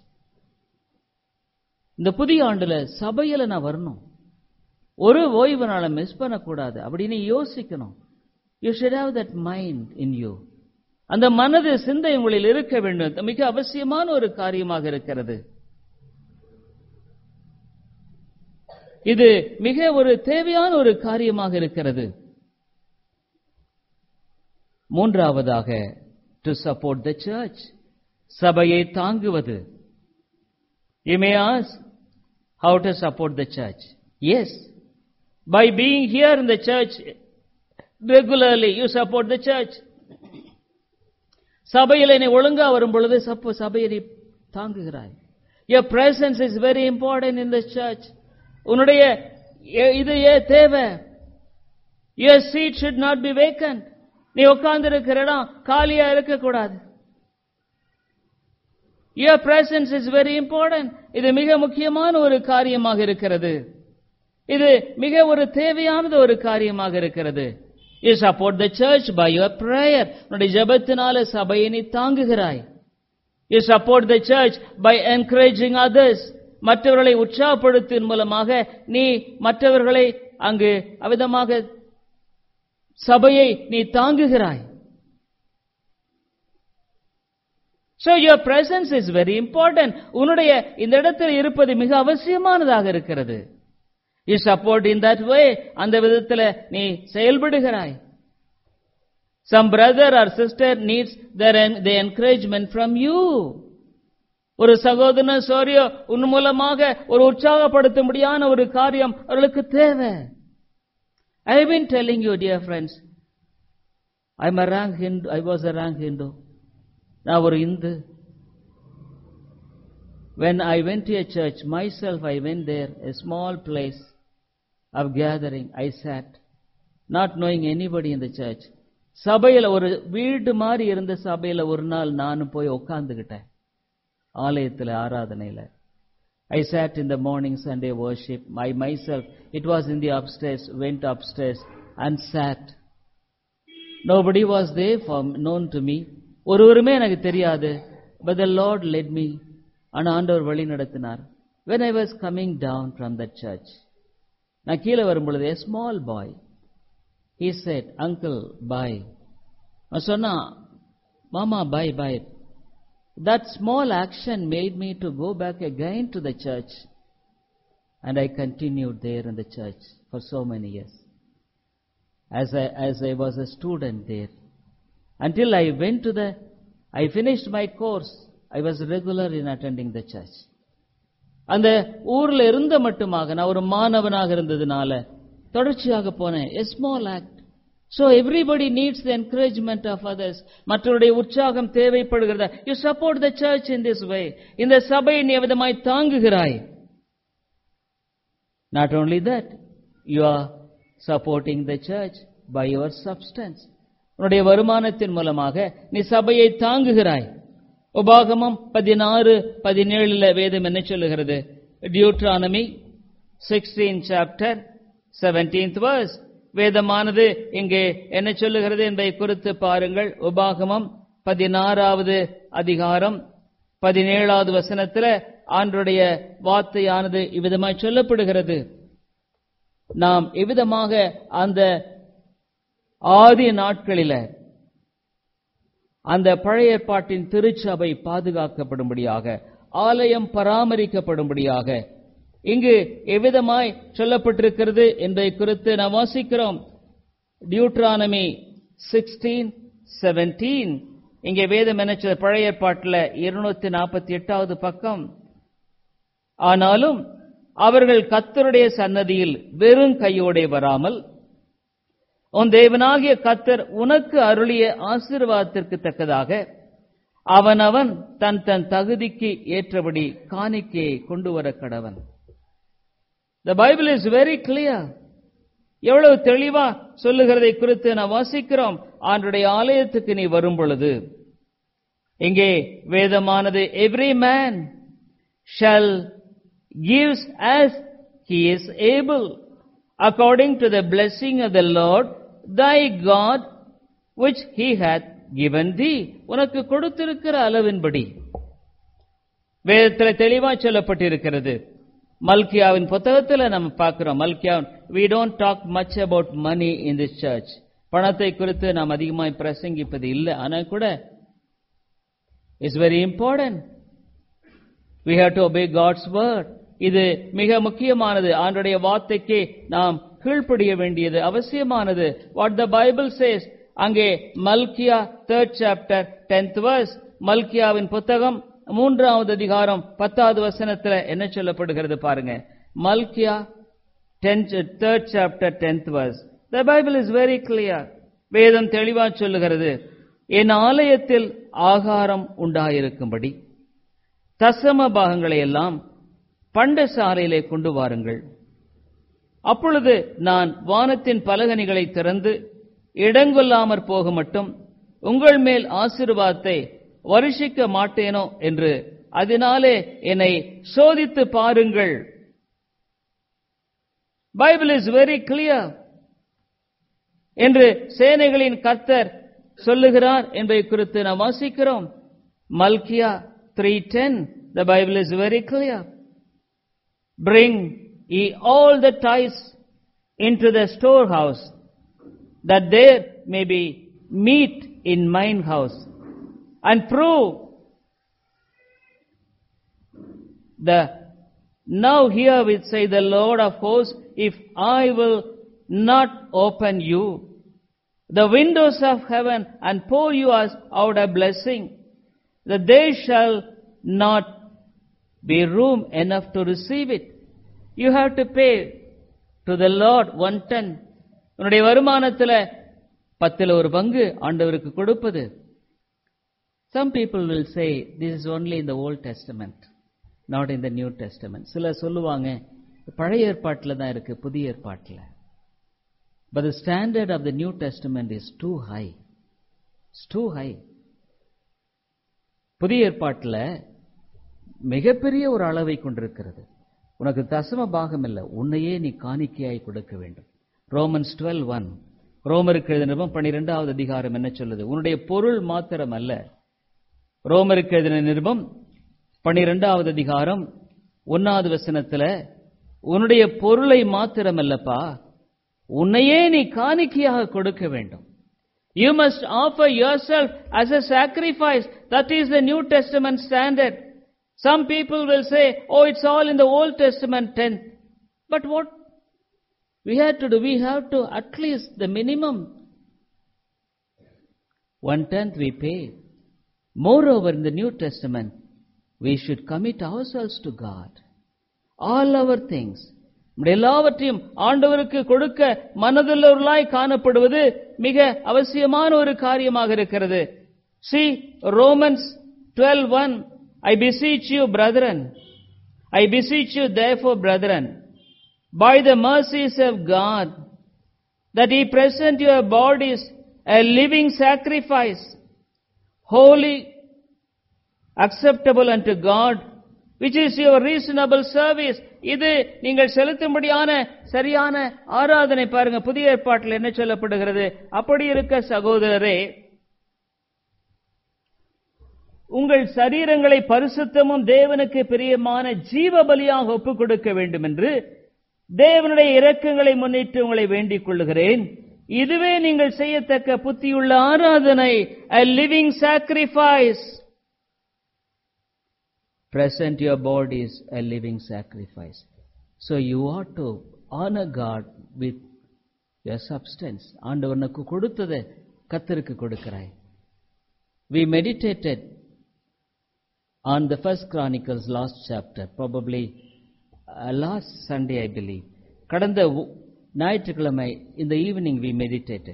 Speaker 1: இந்த புதிய ஆண்டுல சபையில நான் வரணும், ஒரு ஓய்வு நாளை மிஸ் பண்ணக்கூடாது அப்படின்னு யோசிக்கணும். You should have that mind in you. அந்த மனது சிந்தை உங்களில் இருக்க வேண்டும். மிக அவசியமான ஒரு காரியமாக இருக்கிறது. இது மிக ஒரு தேவையான ஒரு காரியமாக இருக்கிறது. மூன்றாவதாக, to support the church, சபையை தாங்குவது. You may ask, how to support the church? Yes, by being here in the church regularly, you support the church. சபையிலே நீ ஒழுங்கா வரும் பொழுது சபையை நீ தாங்குகிறாய். Your presence is very important in the church. உன்னுடைய இது தேவை. Your seat should not be vacant. நீ உட்கார்ந்து இருக்கிற இடம் காலியா இருக்க கூடாது. Your presence is very important. இது மிக முக்கியமான ஒரு காரியமாக இருக்கிறது. இது மிக ஒரு தேவையானது ஒரு காரியமாக இருக்கிறது. You support the church by your prayer. உன்னுடைய ஜெபத்தினால சபையை நீ தாங்குகிறாய். You support the church by encouraging others. மற்றவர்களை உற்சாகப்படுத்துவதன் மூலமாக நீ மற்றவர்களை அங்கு அவிதமாக சபையை நீ தாங்குகிறாய். So your presence is very important. உன்னுடைய இந்த இடத்தில் இருப்பது மிக அவசியமானதாக இருக்கிறது. You support in that way. அந்த விதத்தில் நீ செயல்படுகிறாய். Some brother or sister needs the encouragement from you. ஒரு சகோதரன் சோரியோ உன் மூலமாக ஒரு உற்சாகப்படுத்தும்படியான ஒரு காரியம் அவர்களுக்கு தேவை. I have been telling you, dear friends, I was a rank Hindu. நான் ஒரு Hindu. When I went to a church, myself I went there, a small place of gathering. I sat, not knowing anybody in the church. சபையில ஒரு வீடு மாதிரி இருந்த சபையில ஒரு நாள் நானும் போய் உட்கார்ந்துகிட்டேன். ஆலயத்தில் ஆராதனையில. I sat in the morning Sunday worship. Myself, it was in the upstairs, went upstairs and sat. Nobody was there known to me. ஒருவருமே எனக்கு தெரியாது. But the Lord led me. ஆனா ஆண்டவர் வழி நடத்தினார். When I was coming down from that church, நான் கீழே வரும் பொழுது a small boy, he said, uncle, bye. நான் சொன்னா, மாமா bye bye. That small action made me to go back again to the church, and I continued there in the church for so many years. As I was a student there, until I finished my course, I was regular in attending the church. அந்த ஊர்ல இருந்த மட்டுமாக நான் ஒரு மாணவனாக இருந்ததுனால தொடர்ச்சியாக போனேன். A small act. So everybody needs the encouragement of others. மற்றவருடைய உற்சாகம் தேவைப்படுகிறது. You support the church in this way. இந்த சபையை நீ விதமாய் தாங்குகிறாய். Not only that, you are supporting the church by your substance. உன்னுடைய வருமானத்தின் மூலமாக நீ சபையை தாங்குகிறாய். உபாகமம் 16:17 வேதம் என்ன சொல்லுகிறது? Deuteronomy 16 chapter 17th verse. வேதமானது இங்கே என்ன சொல்லுகிறது என்பதை குறித்து பாருங்கள். உபாகமம் 16வது அதிகாரம் 17வது வசனத்தில் ஆண்டவருடைய வார்த்தையானது இவ்விதமாய் சொல்லப்படுகிறது. நாம் இவ்விதமாக அந்த ஆதி நாட்களில அந்த பழைய ஏற்பாட்டின் திருச்சபை பாதுகாக்கப்படும்படியாக, ஆலயம் பராமரிக்கப்படும்படியாக இங்கு எவ்விதமாய் சொல்லப்பட்டிருக்கிறது என்பதை குறித்து நாம் வாசிக்கிறோம். டியூட்ரானமி 16:17 இங்கே வேதம் என்ன சொல்ல? பழைய ஏற்பாட்டில் 248வது பக்கம். ஆனாலும் அவர்கள் கர்த்தருடைய சன்னதியில் வெறும் கையோடே வராமல், உன் தேவனாகிய கர்த்தர் உனக்கு அருளிய ஆசீர்வாதத்திற்கு தக்கதாக அவனவன் தன் தன் தகுதிக்கு ஏற்றபடி காணிக்கையை கொண்டு வர கடவன். The Bible is very clear. எவ்வளவு தெளிவா சொல்லுகிறதை குறித்து நாம் வாசிக்கிறோம். ஆண்டவருடைய ஆலயத்துக்கு நீ வரும் பொழுது இங்கே வேதமானது every man shall gives as he is able according to the blessing of the Lord thy God which he hath given thee. உனக்கு கொடுத்திருக்கிற அளவின்படி வேதத்தில் தெளிவா சொல்லப்பட்டிருக்கிறது. மல்கியாவின் புத்தகத்தில் நம்ம பார்க்கிறோம். மல்கியா, we don't talk much about money in this church. பணத்தை குறித்து நாம் அதிகமாய் பிரசங்கிப்பது இல்லை. ஆனால் கூட it's very important. We have to obey God's word. இது மிக முக்கியமானது. ஆண்டவருடைய வார்த்தைக்கு நாம் கீழ்ப்படிய வேண்டியது அவசியமானது. What the Bible says, அங்கே மல்கியா 3rd chapter 10th verse, மல்கியாவின் புத்தகம் 3வது அதிகாரம் 10வது வசனத்தில் என்ன சொல்லப்படுகிறது பாருங்க. மல்கியா 3rd chapter 10th verse. The Bible is very clear. வேதம் தெளிவா சொல்லுகிறது, என் ஆலயத்தில் ஆகாரம் உண்டாயிருக்கும்படி தசம பாகங்களை எல்லாம் பண்டசாலையிலே கொண்டு வாருங்கள். அப்பொழுது நான் வானத்தின் பலகணிகளை திறந்து இடங்கொள்ளாமற் போக மட்டும் உங்கள் மேல் ஆசீர்வாதத்தை வருஷிக்க மாட்டேனோ என்று அதனாலே என்னை சோதித்து பாருங்கள். பைபிள் இஸ் வெரி கிளியர் என்று சேனைகளின் கர்த்தர் சொல்லுகிறார் என்பதை குறித்து நாம் வாசிக்கிறோம். மல்கியா 3:10, the Bible is very clear. Bring ye all the tithes into the storehouse, that there may be meat in mine house, and prove the now herewith say the Lord of hosts, if I will not open you the windows of heaven and pour you out a blessing, that there shall not be room enough to receive it. You have to pay to the Lord 1/10. உன்னுடைய வருமானத்தில் 10ல் ஒரு பங்கு ஆண்டவருக்கு கொடுப்பது. Some people will say this is only in the Old Testament, not in the New Testament. சிலர் சொல்லுவாங்க பழைய ஏற்பாட்டில் தான் இருக்கு, புதிய ஏற்பாட்டில். But the standard of the New Testament is too high. It's too high. புதிய ஏற்பாட்டில் மிகப்பெரிய ஒரு அளவை கொண்டிருக்கிறது. உனக்கு தசம பாகம் இல்லை, உன்னையே நீ காணிக்கையாய் கொடுக்க வேண்டும். ரோமன்ஸ் 12:1, ரோமருக்கு எழுதின 12வது அதிகாரம் என்ன சொல்லுது? உன்னுடைய பொருள் மாத்திரம் அல்ல, ரோமருக்கு எழுதின நிருபம் 12வது அதிகாரம் 1வது வசனத்துல, உன்னுடைய பொருளை மாத்திரமல்லப்பா, உன்னையே நீ காணிக்கையாக கொடுக்க வேண்டும். You must offer yourself as a sacrifice. That is the New Testament standard. Some people will say, oh, it's all in the Old Testament 10. But what we have to do, we have to at least the minimum 1/10 we pay. Moreover, in the New Testament, we should commit ourselves to God. All our things. எல்லாவற்றையும் ஆண்டவருக்கு கொடுக்க மனதுள்ளவர்களாய் காணப்படுவது மிக அவசியமான ஒரு காரியமாக இருக்கிறது. See, Romans 12:1, I beseech you, brethren, I beseech you therefore, brethren, by the mercies of God, that ye present your bodies a living sacrifice, holy, acceptable unto God, which is your reasonable service. இது நீங்கள் செலுத்தும்படியான சரியான ஆராதனை. பாருங்க, புதிய ஏற்பாட்டில் என்ன சொல்லப்படுகிறது? அப்படி இருக்க சகோதரரே, உங்கள் சரீரங்களை பரிசுத்தமும் தேவனுக்கு பிரியமான ஜீவ பலியாக ஒப்புக் கொடுக்க வேண்டும் என்று தேவனுடைய இரக்கங்களை முன்னிட்டு உங்களை வேண்டிக் கொள்ளுகிறேன். இதுவே நீங்கள் செய்யத்தக்க புத்தியுள்ள ஆராதனை, a living sacrifice. Present your bodies a living sacrifice. So you ought to honor God with your substance. ஆண்டவனுக்கு கொடுத்ததை கர்த்தருக்கு கொடுக்கிறாய். We meditated on the First Chronicles last chapter, probably last Sunday I believe. கடந்த ஞாயிற்றுக்கிழமை in the evening we meditated.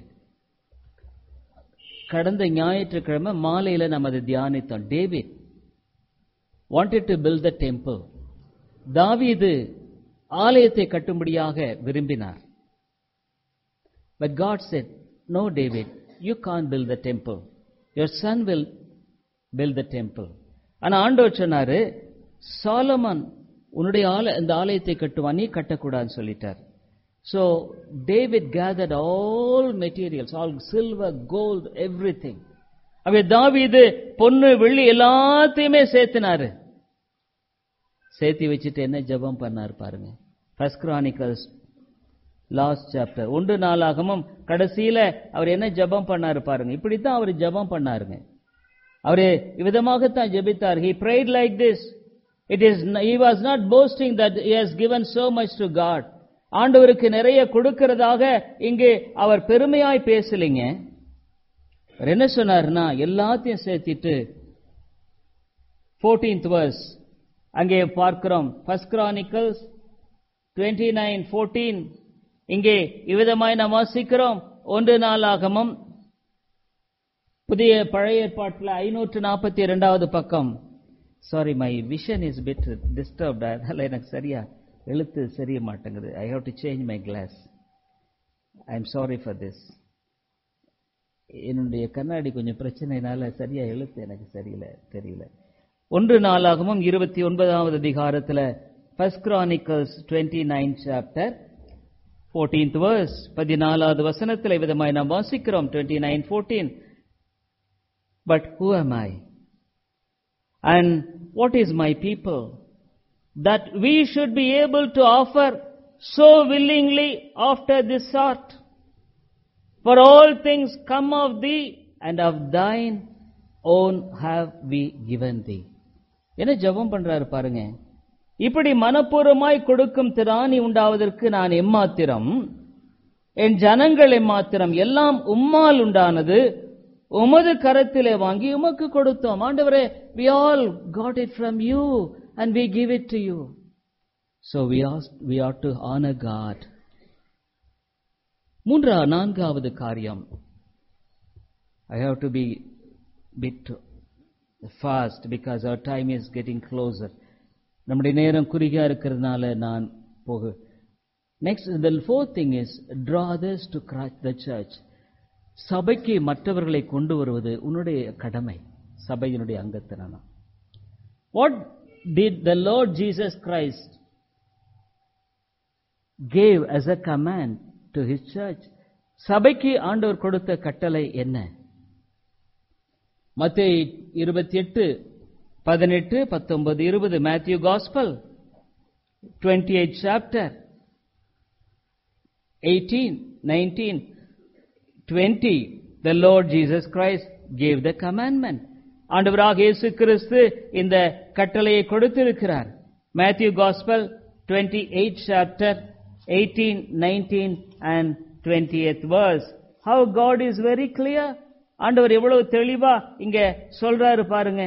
Speaker 1: கடந்த ஞாயிற்றுக்கிழமை மாலையில நாம் அதை தியானித்தோம். David wanted to build the temple. தாவீது ஆலயத்தை கட்டும்படியாக விரும்பினார். But God said, no David, you can't build the temple. Your son will build the temple. ஆனா ஆண்டவர் சொன்னாரு, சாலமன் உன்னுடைய இந்த ஆலயத்தை கட்டுவான், நீ கட்டக்கூடாதுன்னு சொல்லிட்டார். So David gathered all materials, all silver, gold, everything. அவ தாவீது பொன்னு வெள்ளி எல்லாத்தையுமே சேர்த்தினாரு. சேர்த்தி வச்சுட்டு என்ன ஜெபம் பண்ணார் பாருங்க. First Chronicles last chapter, 1 நாளாகமம் கடைசியில அவர் என்ன ஜெபம் பண்ணாரு பாருங்க. இப்படித்தான் அவர் ஜெபம் பண்ணாருங்க. அவரு விதமாகத்தான் ஜெபித்தார். He prayed like this. He was not boasting that he has given so much to God. ஆண்டவருக்கு நிறைய கொடுக்கிறதாக இங்கே அவர் பெருமையாய் பேசலிங்க. என்ன சொன்னார்னா, எல்லாத்தையும் சேர்த்திட்டு 14th verse அங்கே பார்க்கிறோம். First Chronicles 29:14 இங்கே இவ்விதமாய் நாம் வாசிக்கிறோம். 1 நாளாகமம் புதிய பழைய ஏற்பாட்டில் 542வது பக்கம். Sorry, my vision is bit disturbed. அதனால எனக்கு சரியா எழுத்து சரிய மாட்டேங்குது. I have to change my glass. I am sorry for this. என்னுடைய கண்ணாடி கொஞ்சம் பிரச்சனைனால சரியா எழுத்து எனக்கு சரியில்லை, தெரியல. 1 நாளாகமம் 29வது அதிகாரத்துல First Chronicles 29 chapter 14th verse 14வது வசனத்துல விதமாய் நாம் வாசிக்கிறோம். 29:14, but who am I and what is my people that we should be able to offer so willingly after this sort? For all things come of thee, and of thine own have we given thee. என்ன ஜெபம் பண்றாரு பாருங்க. இப்படி மனப்பூர்வமாய் கொடுக்கும் திராணி உண்டாவதற்கு நான் எம்மாத்திரம், என் ஜனங்கள் எம்மாத்திரம், எல்லாம் உம்மால் உண்டானது, உமது கரத்திலே வாங்கி உமக்கு கொடுத்தோம். ஆண்டவரே, we all got it from you and we give it to you. So we ought to honor God. 4வது காரியம், I have to be bit fast because our time is getting closer. நம்முடைய நேரம் குறுகியா இருக்கிறதுனால நான் போக. Next, the fourth thing is draw others to the church. சபைக்கு மற்றவர்களை கொண்டு வருவது உன்னுடைய கடமை, சபையினுடைய அங்கத்தினா. What did the Lord Jesus Christ gave as a command to his church? சபைக்கு ஆண்டவர் கொடுத்த கட்டளை என்ன? மத்தேயு 28:18-19-20 Matthew Gospel 28th chapter 18-19-20 the Lord Jesus Christ gave the commandment. ஆண்டவராக இயேசு கிறிஸ்து இந்த கட்டளையை கொடுத்திருக்கிறார். Matthew Gospel 28th chapter 18, 19 and 20th verse. How God is very clear. ஆண்டவர் எவ்வளவு தெளிவா இங்க சொல்றாரு பாருங்க.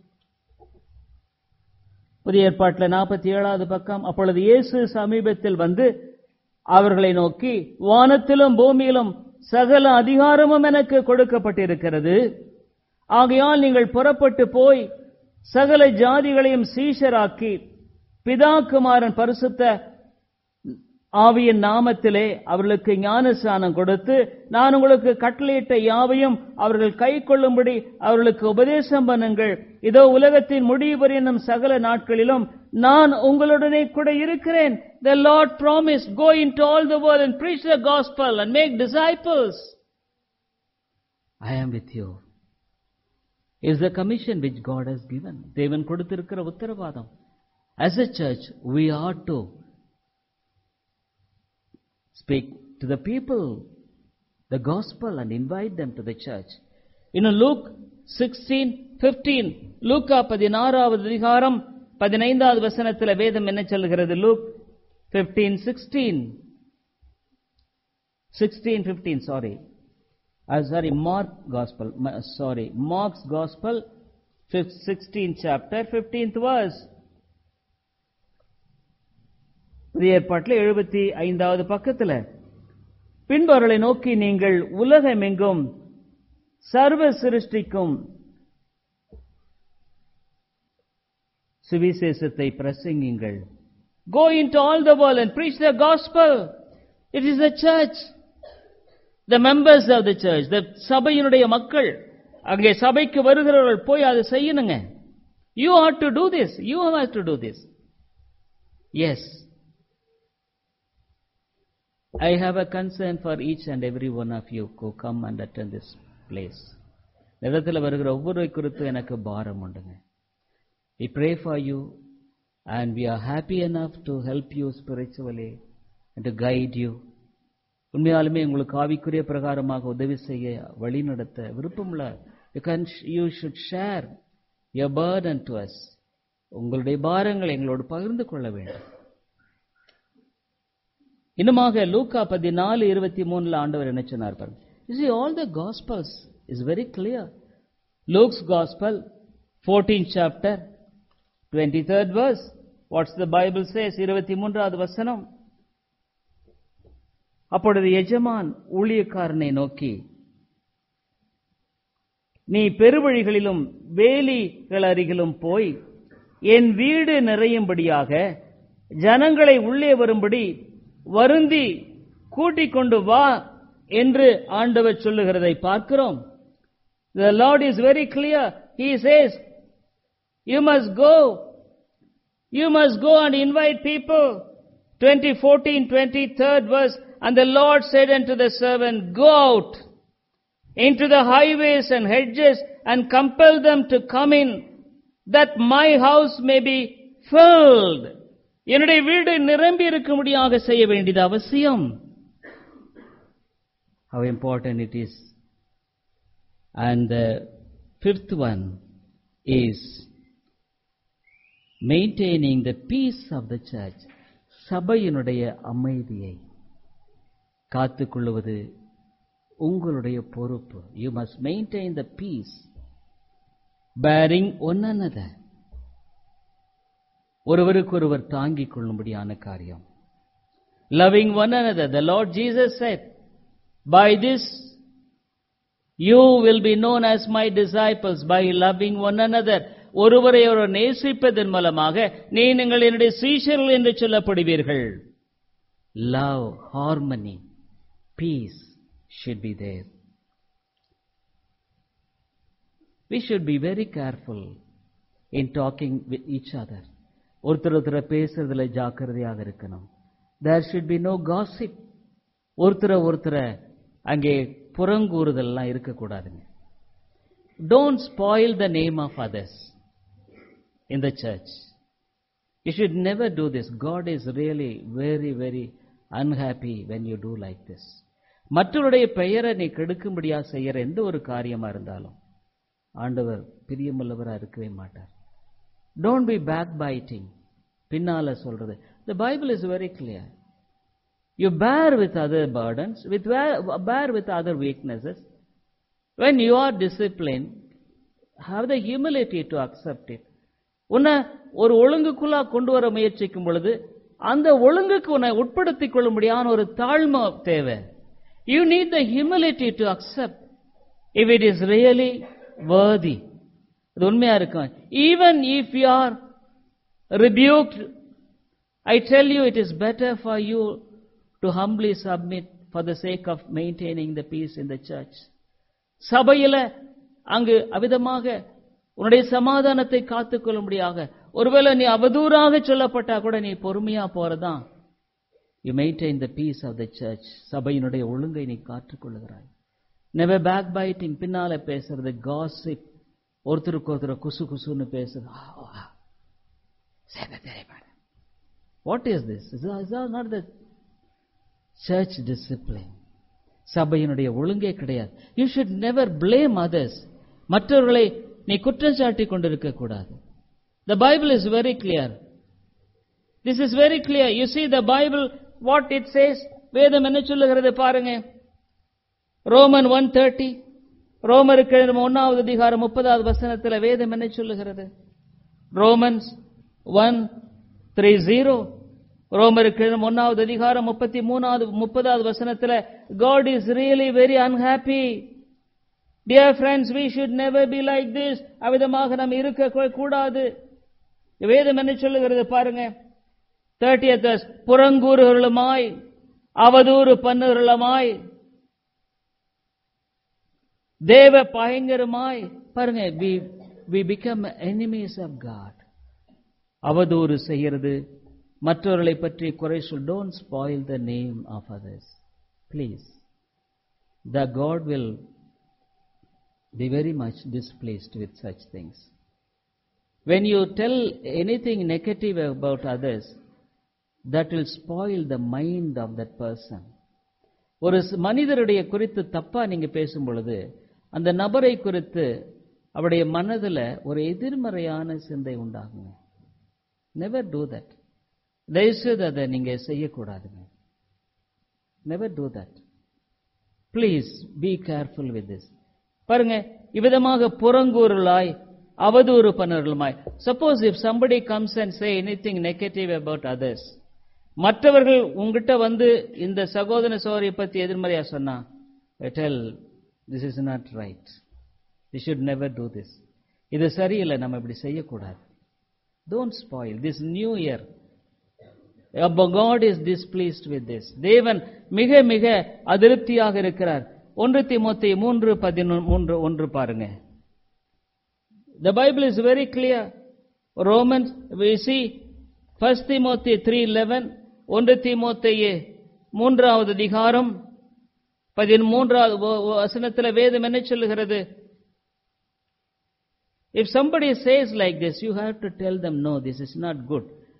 Speaker 1: புதிய ஏற்பாட்டில் 47வது பக்கம். அப்பொழுது இயேசு சமீபத்தில் வந்து அவர்களை நோக்கி, வானத்திலும் பூமியிலும் சகல அதிகாரமும் எனக்கு கொடுக்கப்பட்டிருக்கிறது. ஆகையால் நீங்கள் புறப்பட்டு போய் சகல ஜாதிகளையும் சீஷராக்கி பிதா குமாரன் பரிசுத்த ஆவியின் நாமத்திலே அவர்களுக்கு ஞானஸ்நானம் கொடுத்து, நான் உங்களுக்கு கட்டளையிட்ட யாவையும் அவர்கள் கைக்கொள்ளும்படி அவர்களுக்கு உபதேசம் பண்ணுங்கள். இதோ உலகத்தின் முடிவு என்னும் சகல நாட்களிலும் நான் உங்களுடனே கூட இருக்கிறேன். The Lord promised, go into all the world and preach the gospel and make disciples. I am with you. Is the commission which God has given. தேவன் கொடுத்திருக்கிற உத்தரவாதம். As a church, we are to speak to the people the gospel and invite them to the church. In Luke 16:15, லூக்கா 16வது அதிகாரம் 15வது வசனத்தில் வேதம் என்ன சொல்கிறது? Luke 16:15, Mark's Gospel 16th chapter 15th verse. புதிய ஏற்பாட்டில் 75வது பக்கத்தில், பின்பு அவர்களை நோக்கி, நீங்கள் உலகமெங்கும் சர்வ சிருஷ்டிக்கும் சுவிசேஷத்தை பிரசங்கியுங்கள். Go into all the world and preach the gospel. It is the church, the members of the church, the சபையினுடைய மக்கள், அங்கே சபைக்கு வருகிறவர்கள் போய் அதை செய்யணுங்க. You ought to do this. You have to do this. Yes. I have a concern for each and every one of you who come and attend this place. இடத்துல வருகிற ஒவ்வொரு குறித்து எனக்கு பாரம் உண்டுங்க. We pray for you and we are happy enough to help you spiritually and to guide you. உண்மையாலுமே உங்களுக்கு ஆவிக்குரிய பிரகாரமாக உதவி செய்ய வழி நடத்த விருப்பமுள்ள you should share your burden to us. உங்களுடைய பாரங்களை எங்களோடு பகிர்ந்து கொள்ள வேண்டும். இன்னுமாக லூக்கா 14:23 ஆண்டவர் என்ன சொன்னார் பாருங்க. You see, all the gospels is very clear. Luke's Gospel 14th chapter 23rd verse. What's the Bible says? 23வது வசனம். அப்பொழுது எஜமான் ஊழியக்காரனை நோக்கி, நீ பெருவழிகளிலும் வேலிகள் அருகிலும் போய் என் வீடு நிறையும்படியாக ஜனங்களை உள்ளே வரும்படி வருந்தி கூட்டிக் கொண்டு வா என்று ஆண்டவர் சொல்லுகிறதை பார்க்கிறோம். The Lord is very clear. He says, you must go and invite people. 20:14-23rd verse. And the Lord said unto the servant, go out into the highways and hedges and compel them to come in, that my house may be filled. என்னுடைய வீடு நிரம்பி இருக்கும்படியாக செய்ய வேண்டியது அவசியம். How important it is. And the fifth one is maintaining the peace of the church. சபையினுடைய அமைதியை காத்துக்கொள்வது உங்களுடைய பொறுப்பு. You must maintain the peace, bearing one another. ஒருவருக்கொருவர் தாங்கிக் கொள்ளும்படியான காரியம். Loving one another. The Lord Jesus said, by this you will be known as my disciples, by loving one another. ஒருவரை ஒருவர் நேசிப்பதன் மூலமாக நீங்கள் என்னுடைய சீஷர்கள் என்று சொல்லப்படுவீர்கள். Love, harmony, peace should be there. We should be very careful in talking with each other. ஒருத்தர் பேசுறதுல ஜாக்கிரதையாக இருக்கணும். There should be no gossip. ஒருத்தரை அங்கே புறங்கூறுதல்லாம் இருக்கக்கூடாதுங்க. don't spoil the name of others in the church. You should never do this. God is really very, very unhappy when you do like this. மற்றவருடைய பெயரை நீ கெடுக்கும்படியா செய்யற எந்த ஒரு காரியமா இருந்தாலும் ஆண்டவர் பிரியமுள்ளவரா இருக்கவே மாட்டார். Don't be backbiting. பின்னால சொல்றது. The Bible is very clear. You bear with other burdens, bear with other weaknesses. When you are disciplined, have the humility to accept it. உன்னை ஒரு ஒழுங்குக்குள்ளா கொண்டு வர முயற்சிக்கும் பொழுது அந்த ஒழுங்குக்கு உன்னை உட்படுத்திக் கொள்ளும்படியான ஒரு தாழ்மை தேவை. You need the humility to accept if it is really worthy. இது உண்மையா இருக்கும். Even if you are rebuked, I tell you it is better for you to humbly submit for the sake of maintaining the peace in the church. சபையில அங்கு அவிதமாக உன்னுடைய சமாதானத்தை காத்துக்கொள்ளும்படியாக ஒருவேளை நீ அவதூறாக சொல்லப்பட்டா கூட நீ பொறுமையா போறதான். You maintain the peace of the church. சபையினுடைய ஒழுங்கை நீ காத்துக்கொள்ளுகிறாய். Never backbiting, பின்னால பேசுறது, gossip, ஒருத்தருக்கு ஒருத்தர் குசு குசுன்னு பேசுறது. What is this? Is that not the church discipline? சபையினுடைய ஒழுங்கே கிடையாது. You should never blame others. மற்றவர்களை நீ குற்றம் சாட்டி கொண்டிருக்க கூடாது. The Bible is very clear. This is very clear. You see the Bible, what it says. வேதம் என்ன சொல்லுகிறது பாருங்க. ரோமன் 1:30. ரோமருக்கு 1வது அதிகாரம் 30வது வசனத்தில் வேதம் என்ன சொல்லுகிறது? ரோமன்ஸ் 1:30. ரோமருக்கு 1வது அதிகாரம் 30வது வசனத்தில் God is really very unhappy. Dear friends, we should never be like this. அவிதமாக நாம் இருக்க கூடாது. வேதம் என்ன சொல்லுகிறது பாருங்க. 30th verse. புறங்கூறுகளுமாய் அவதூறு பண்ணுகளுமாய் தேவ பயங்கரமாய் பாருங்க. we become enemies of God. அவதூறு செய்கிறது, மற்றவர்களை பற்றி குறை சொல். Don't spoil the name of others, please. The God will be very much displeased with such things. When you tell anything negative about others, that will spoil the mind of that person. ஒரு மனிதருடைய குறித்து தப்பா நீங்க பேசும் பொழுது அந்த நபரை குறித்து அவருடைய மனதில் ஒரு எதிர்மறையான சிந்தை உண்டாகுங்க. Never do that. தயவுசெய்து அதை நீங்க செய்யக்கூடாதுங்க. Never do that. Please be careful with this. பாருங்க, இவ்விதமாக புறங்கூறலாய் அவதூறு பண்ணர்களுமாய். Suppose if somebody comes and say anything negative about others, மற்றவர்கள் உங்ககிட்ட வந்து இந்த சகோதர சகோதரியை பத்தி எதிர்மறையா சொன்னா, I tell, this is not right. We should never do this. இது சரியில்லை, நம்ம இப்படி செய்யக்கூடாது. Don't spoil this new year. God is displeased with this. தேவன் மிக மிக அதிருப்தியாக இருக்கிறார். 1 தீமோத்தேயு 3:13 பாருங்க. The Bible is very clear. Romans, we see 1 Timothy 3:11, 1 தீமோத்தேயு 3வது அதிகாரம் 13வது வசனத்தில் வேதம் என்ன சொல்லுகிறது? If somebody says like this, you have to tell them, no, this is not good.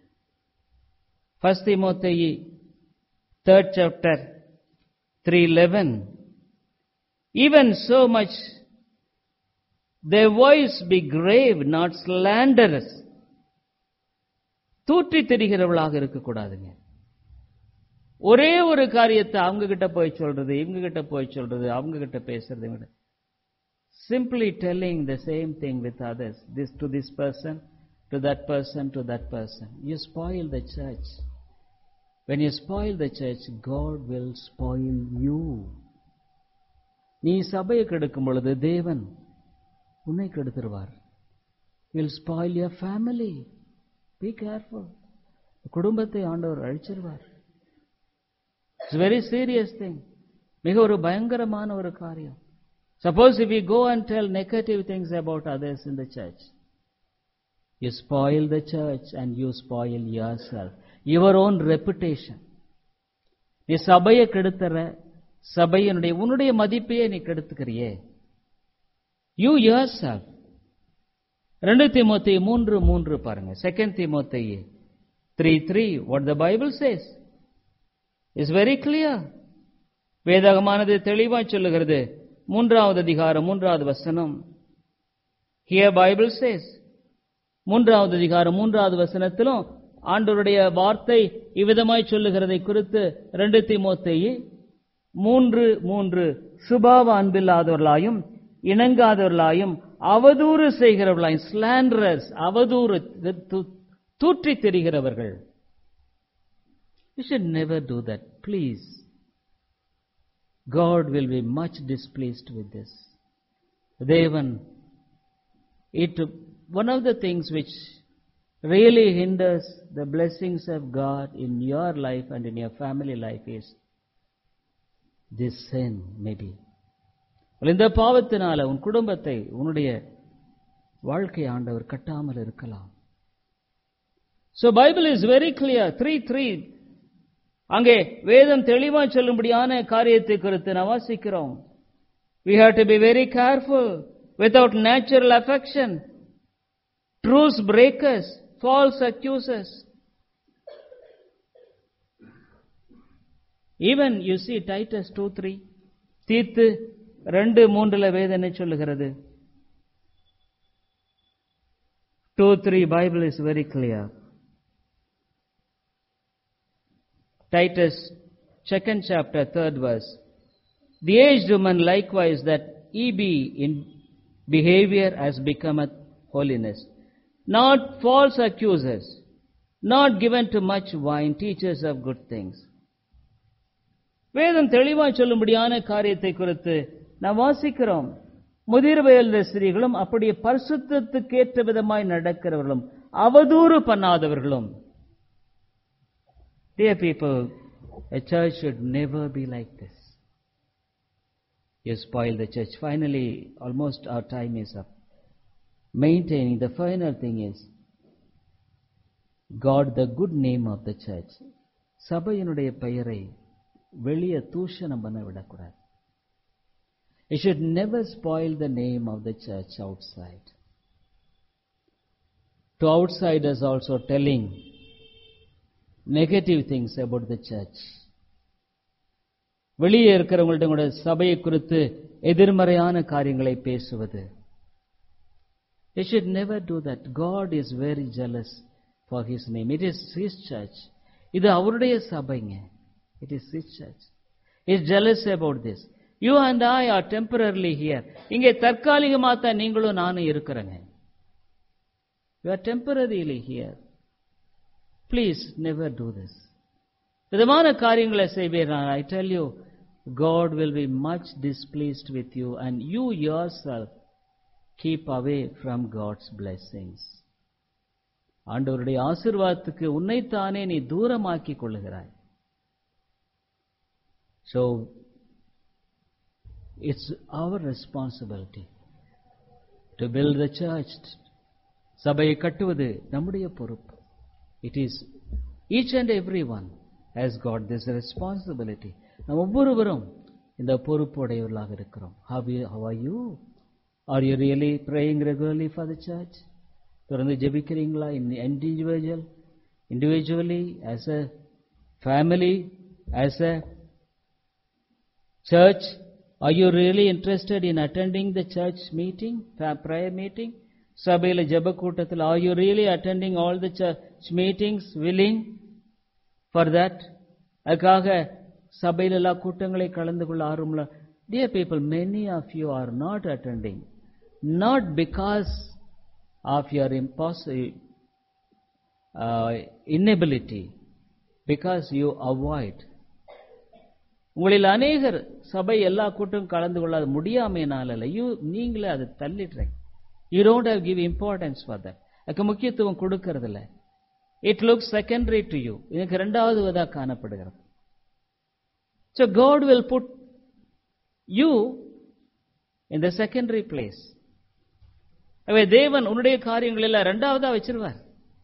Speaker 1: 1 Timothy 3rd chapter 3:11. Even so much, their voice be grave, not slanderous. தூற்றி தெரிகிறவளாக இருக்கக்கூடாதுங்க. ஒரே ஒரு காரியத்தை அவங்க கிட்ட போய் சொல்றது, இவங்க கிட்ட போய் சொல்றது, அவங்க கிட்ட பேசுறது. Simply telling the same thing with others, this to this person, to that person, to that person. You spoil the church. When you spoil the church, God will spoil you. நீ சபையை கெடுக்கும் பொழுது தேவன் உன்னை கெடுத்துருவார். Will spoil your family. Be careful. குடும்பத்தை ஆண்டவர் அழிச்சிருவார். It's a very serious thing. மிக ஒரு பயங்கரமான ஒரு காரியம். Suppose if you go and tell negative things about others in the church, you spoil the church and you spoil yourself, your own reputation. நீ சபையை கெடுத்துற, சபையினுடைய உன்னுடைய மதிப்பையே நீ கெடுத்துக்கிறியே. You yourself. 2 Timothy 3:3 பாருங்க. 2 Timothy 3:3. What the Bible says is very clear. வேதாகமானது தெளிவாய் சொல்லுகிறது. 3வது அதிகாரம் 3வது வசனம். Here Bible says, 3வது அதிகாரம் 3வது வசனத்திலும் ஆண்டவருடைய வார்த்தை இவ்விதமாய் சொல்லுகிறதை குறித்து 2 தீமோத்தேயு 3:3 சுபாவ அன்பில்லாதவர்களாயும் இணங்காதவர்களாயும் அவதூறு செய்கிறவர்களாயும், ஸ்லாண்டரர்ஸ், அவதூறு தூற்றித் தெரிகிறவர்கள். You should never do that, please. God will be much displeased with this. Devan, one of the things which really hinders the blessings of God in your life and in your family life is this sin, maybe. இந்த பாவத்தினால உன் குடும்பத்தை, உன்னுடைய வாழ்க்கை ஆண்டவர் கட்டாமல் இருக்கலாம். So Bible is very clear. 3:3 அங்கே வேதம் தெளிவா சொல்லும்படியான காரியத்தை குறித்து நாம் வாசிக்கிறோம். We have to be very careful without natural affection, truce breakers, false accusers. Even you see Titus 2:3, தீத்து 2:3 வேதம் என்ன சொல்லுகிறது? 2:3 Bible is very clear. Titus 2nd chapter 3rd verse. The aged woman likewise, that ye be in behavior as becometh holiness, not false accusers, not given to much wine, teachers of good things. வேதம் தெளிவாய் சொல்லும்படியான காரியத்தை குறித்து நாம் வாசிக்கிறோம். முதிர் வயது ஸ்திரீகளும் அப்படியே பரிசுத்தத்துக்கு ஏற்ற விதமாய் நடக்கிறவர்களும் அவதூறு பண்ணாதவர்களும். Dear people, a church should never be like this. You spoil the church. Finally, almost our time is up. Maintaining, the final thing is, God, the good name of the church. சபையினுடைய பெயரை வெளியே தூஷணம் பண்ண விடக்கூடாது. You should never spoil the name of the church outside. To outsiders also telling negative things about the church. வெளியே இருக்கிறவங்கள்ட்ட கூட சபையை குறித்து எதிர்மறையான காரியங்களை பேசுவது. You should never do that. God is very jealous for His name. It is His church. இது அவருடைய சபைங்க. It is His church. He is jealous about this. You and I are temporarily here. இங்கே தற்காலிகமா தான் நீங்களும் நானும் இருக்கிறேங்க. You are temporarily here. Please never do this. விதமான காரியங்களை செய்வீர்கள். I tell you, God will be much displeased with you, and you yourself keep away from God's blessings. ஆண்டவருடைய ஆசீர்வாதத்துக்கு உன்னைத்தானே நீ தூரமாக்கிக் கொள்ளுகிறாய். So it's our responsibility to build the church. சபையை கட்டுவது நம்முடைய பொறுப்பு. It is each and everyone has got this responsibility. நாம் ஒவ்வொருவரும் இந்த பொறுப்புடையவர்களாக இருக்கிறோம். How are you? Are you really praying regularly for the church? தொடர்ந்து ஜெபிக்கிறீங்களா? individually, as a family, as a church? Are you really interested in attending the church meeting, prayer meeting? சபையில ஜெப கூட்டத்தில் are you really attending all the church meetings, willing for that? அதுக்காக சபையில எல்லா கூட்டங்களை கலந்து கொள்ள ஆர்வமுள்ள. Dear people, many of you are not attending, not because of your inability, because you avoid. உங்களில் அநேகர் சபை எல்லா கூட்டம் கலந்து கொள்ளாத முடியாமையினால நீங்களே அதை தள்ளிடுறீங்க. You don't have give importance for that. அதுக்கு முக்கியத்துவம் கொடுக்கறதில்ல. It looks secondary to you. இதுக்கு இரண்டாவதுவதா காணப்படுகிறது. So God will put you in the secondary place. அவை தேவன் உன்னுடைய காரியங்கள் எல்லாம் இரண்டாவதா வச்சிருவார்.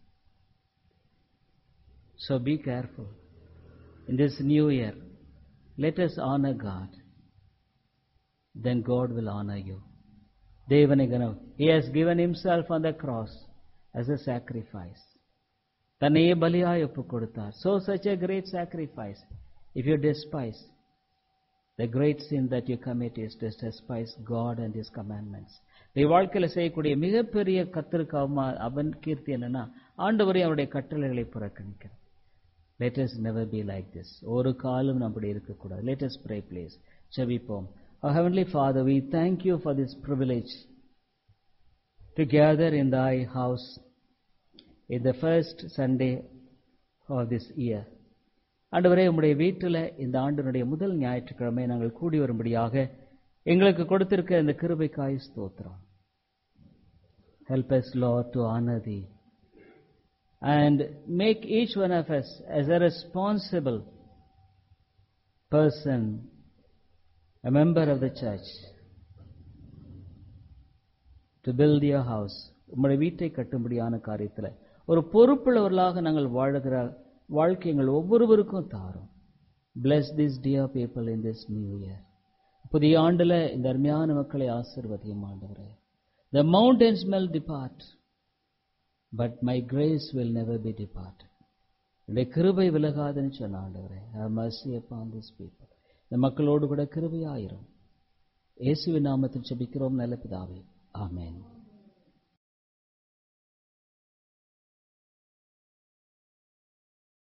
Speaker 1: So be careful. In this new year, let us honor God. Then God will honor you. தேவனை கனம். He has given himself on the cross as a sacrifice. தன்னையே பலியாய் ஒப்புக் கொடுத்தார். So such a great sacrifice. If you despise, the great sin that you commit is to despise God and His commandments. நீ வாழ்க்கையில செய்யக்கூடிய மிகப்பெரிய கர்த்தருக்கு அவன் கீர்த்தி என்னன்னா, ஆண்டவரே அவருடைய கட்டளைகளை புறக்கணிக்கிறது. Let us never be like this. ஒரு காலம் அப்படி இருக்கக்கூடாது. Let us pray, please. ஜெபிப்போம். Our Heavenly Father, we thank you for this privilege to gather in thy house in the first Sunday of this year. ஆண்டவரே, உம்முடைய வீட்டில் இந்த ஆண்டினுடைய முதல் ஞாயிற்றுக்கிழமை நாங்கள் கூடி வரும்படியாக எங்களுக்கு கொடுத்திருக்க இந்த கிருபைக்காய் ஸ்தோத்திரம். Help us, Lord, to honor thee and make each one of us as a responsible person, a member of the church, to build your house. உம்முடைய வீட்டை கட்டும்படியான காரியத்தில் ஒரு பொறுப்புள்ளவர்களாக நாங்கள் வாழுகிற வாழ்க்கை எங்கள் ஒவ்வொருவருக்கும் தாரும். Bless these dear people in this new year. புதிய ஆண்டுல இந்த அருமையான மக்களை ஆசீர்வதியும் ஆண்டவரே. The mountains may depart, but my grace will never be departed. இந்த கிருபை விலகாதுன்னு சொன்ன ஆண்டவரே, have mercy upon these people. இந்த மக்களோடு கூட கிருபையாயிரும். இயேசுவின் நாமத்தில் ஜெபிக்கிறோம் நல்ல பிதாவே. ஆமென்.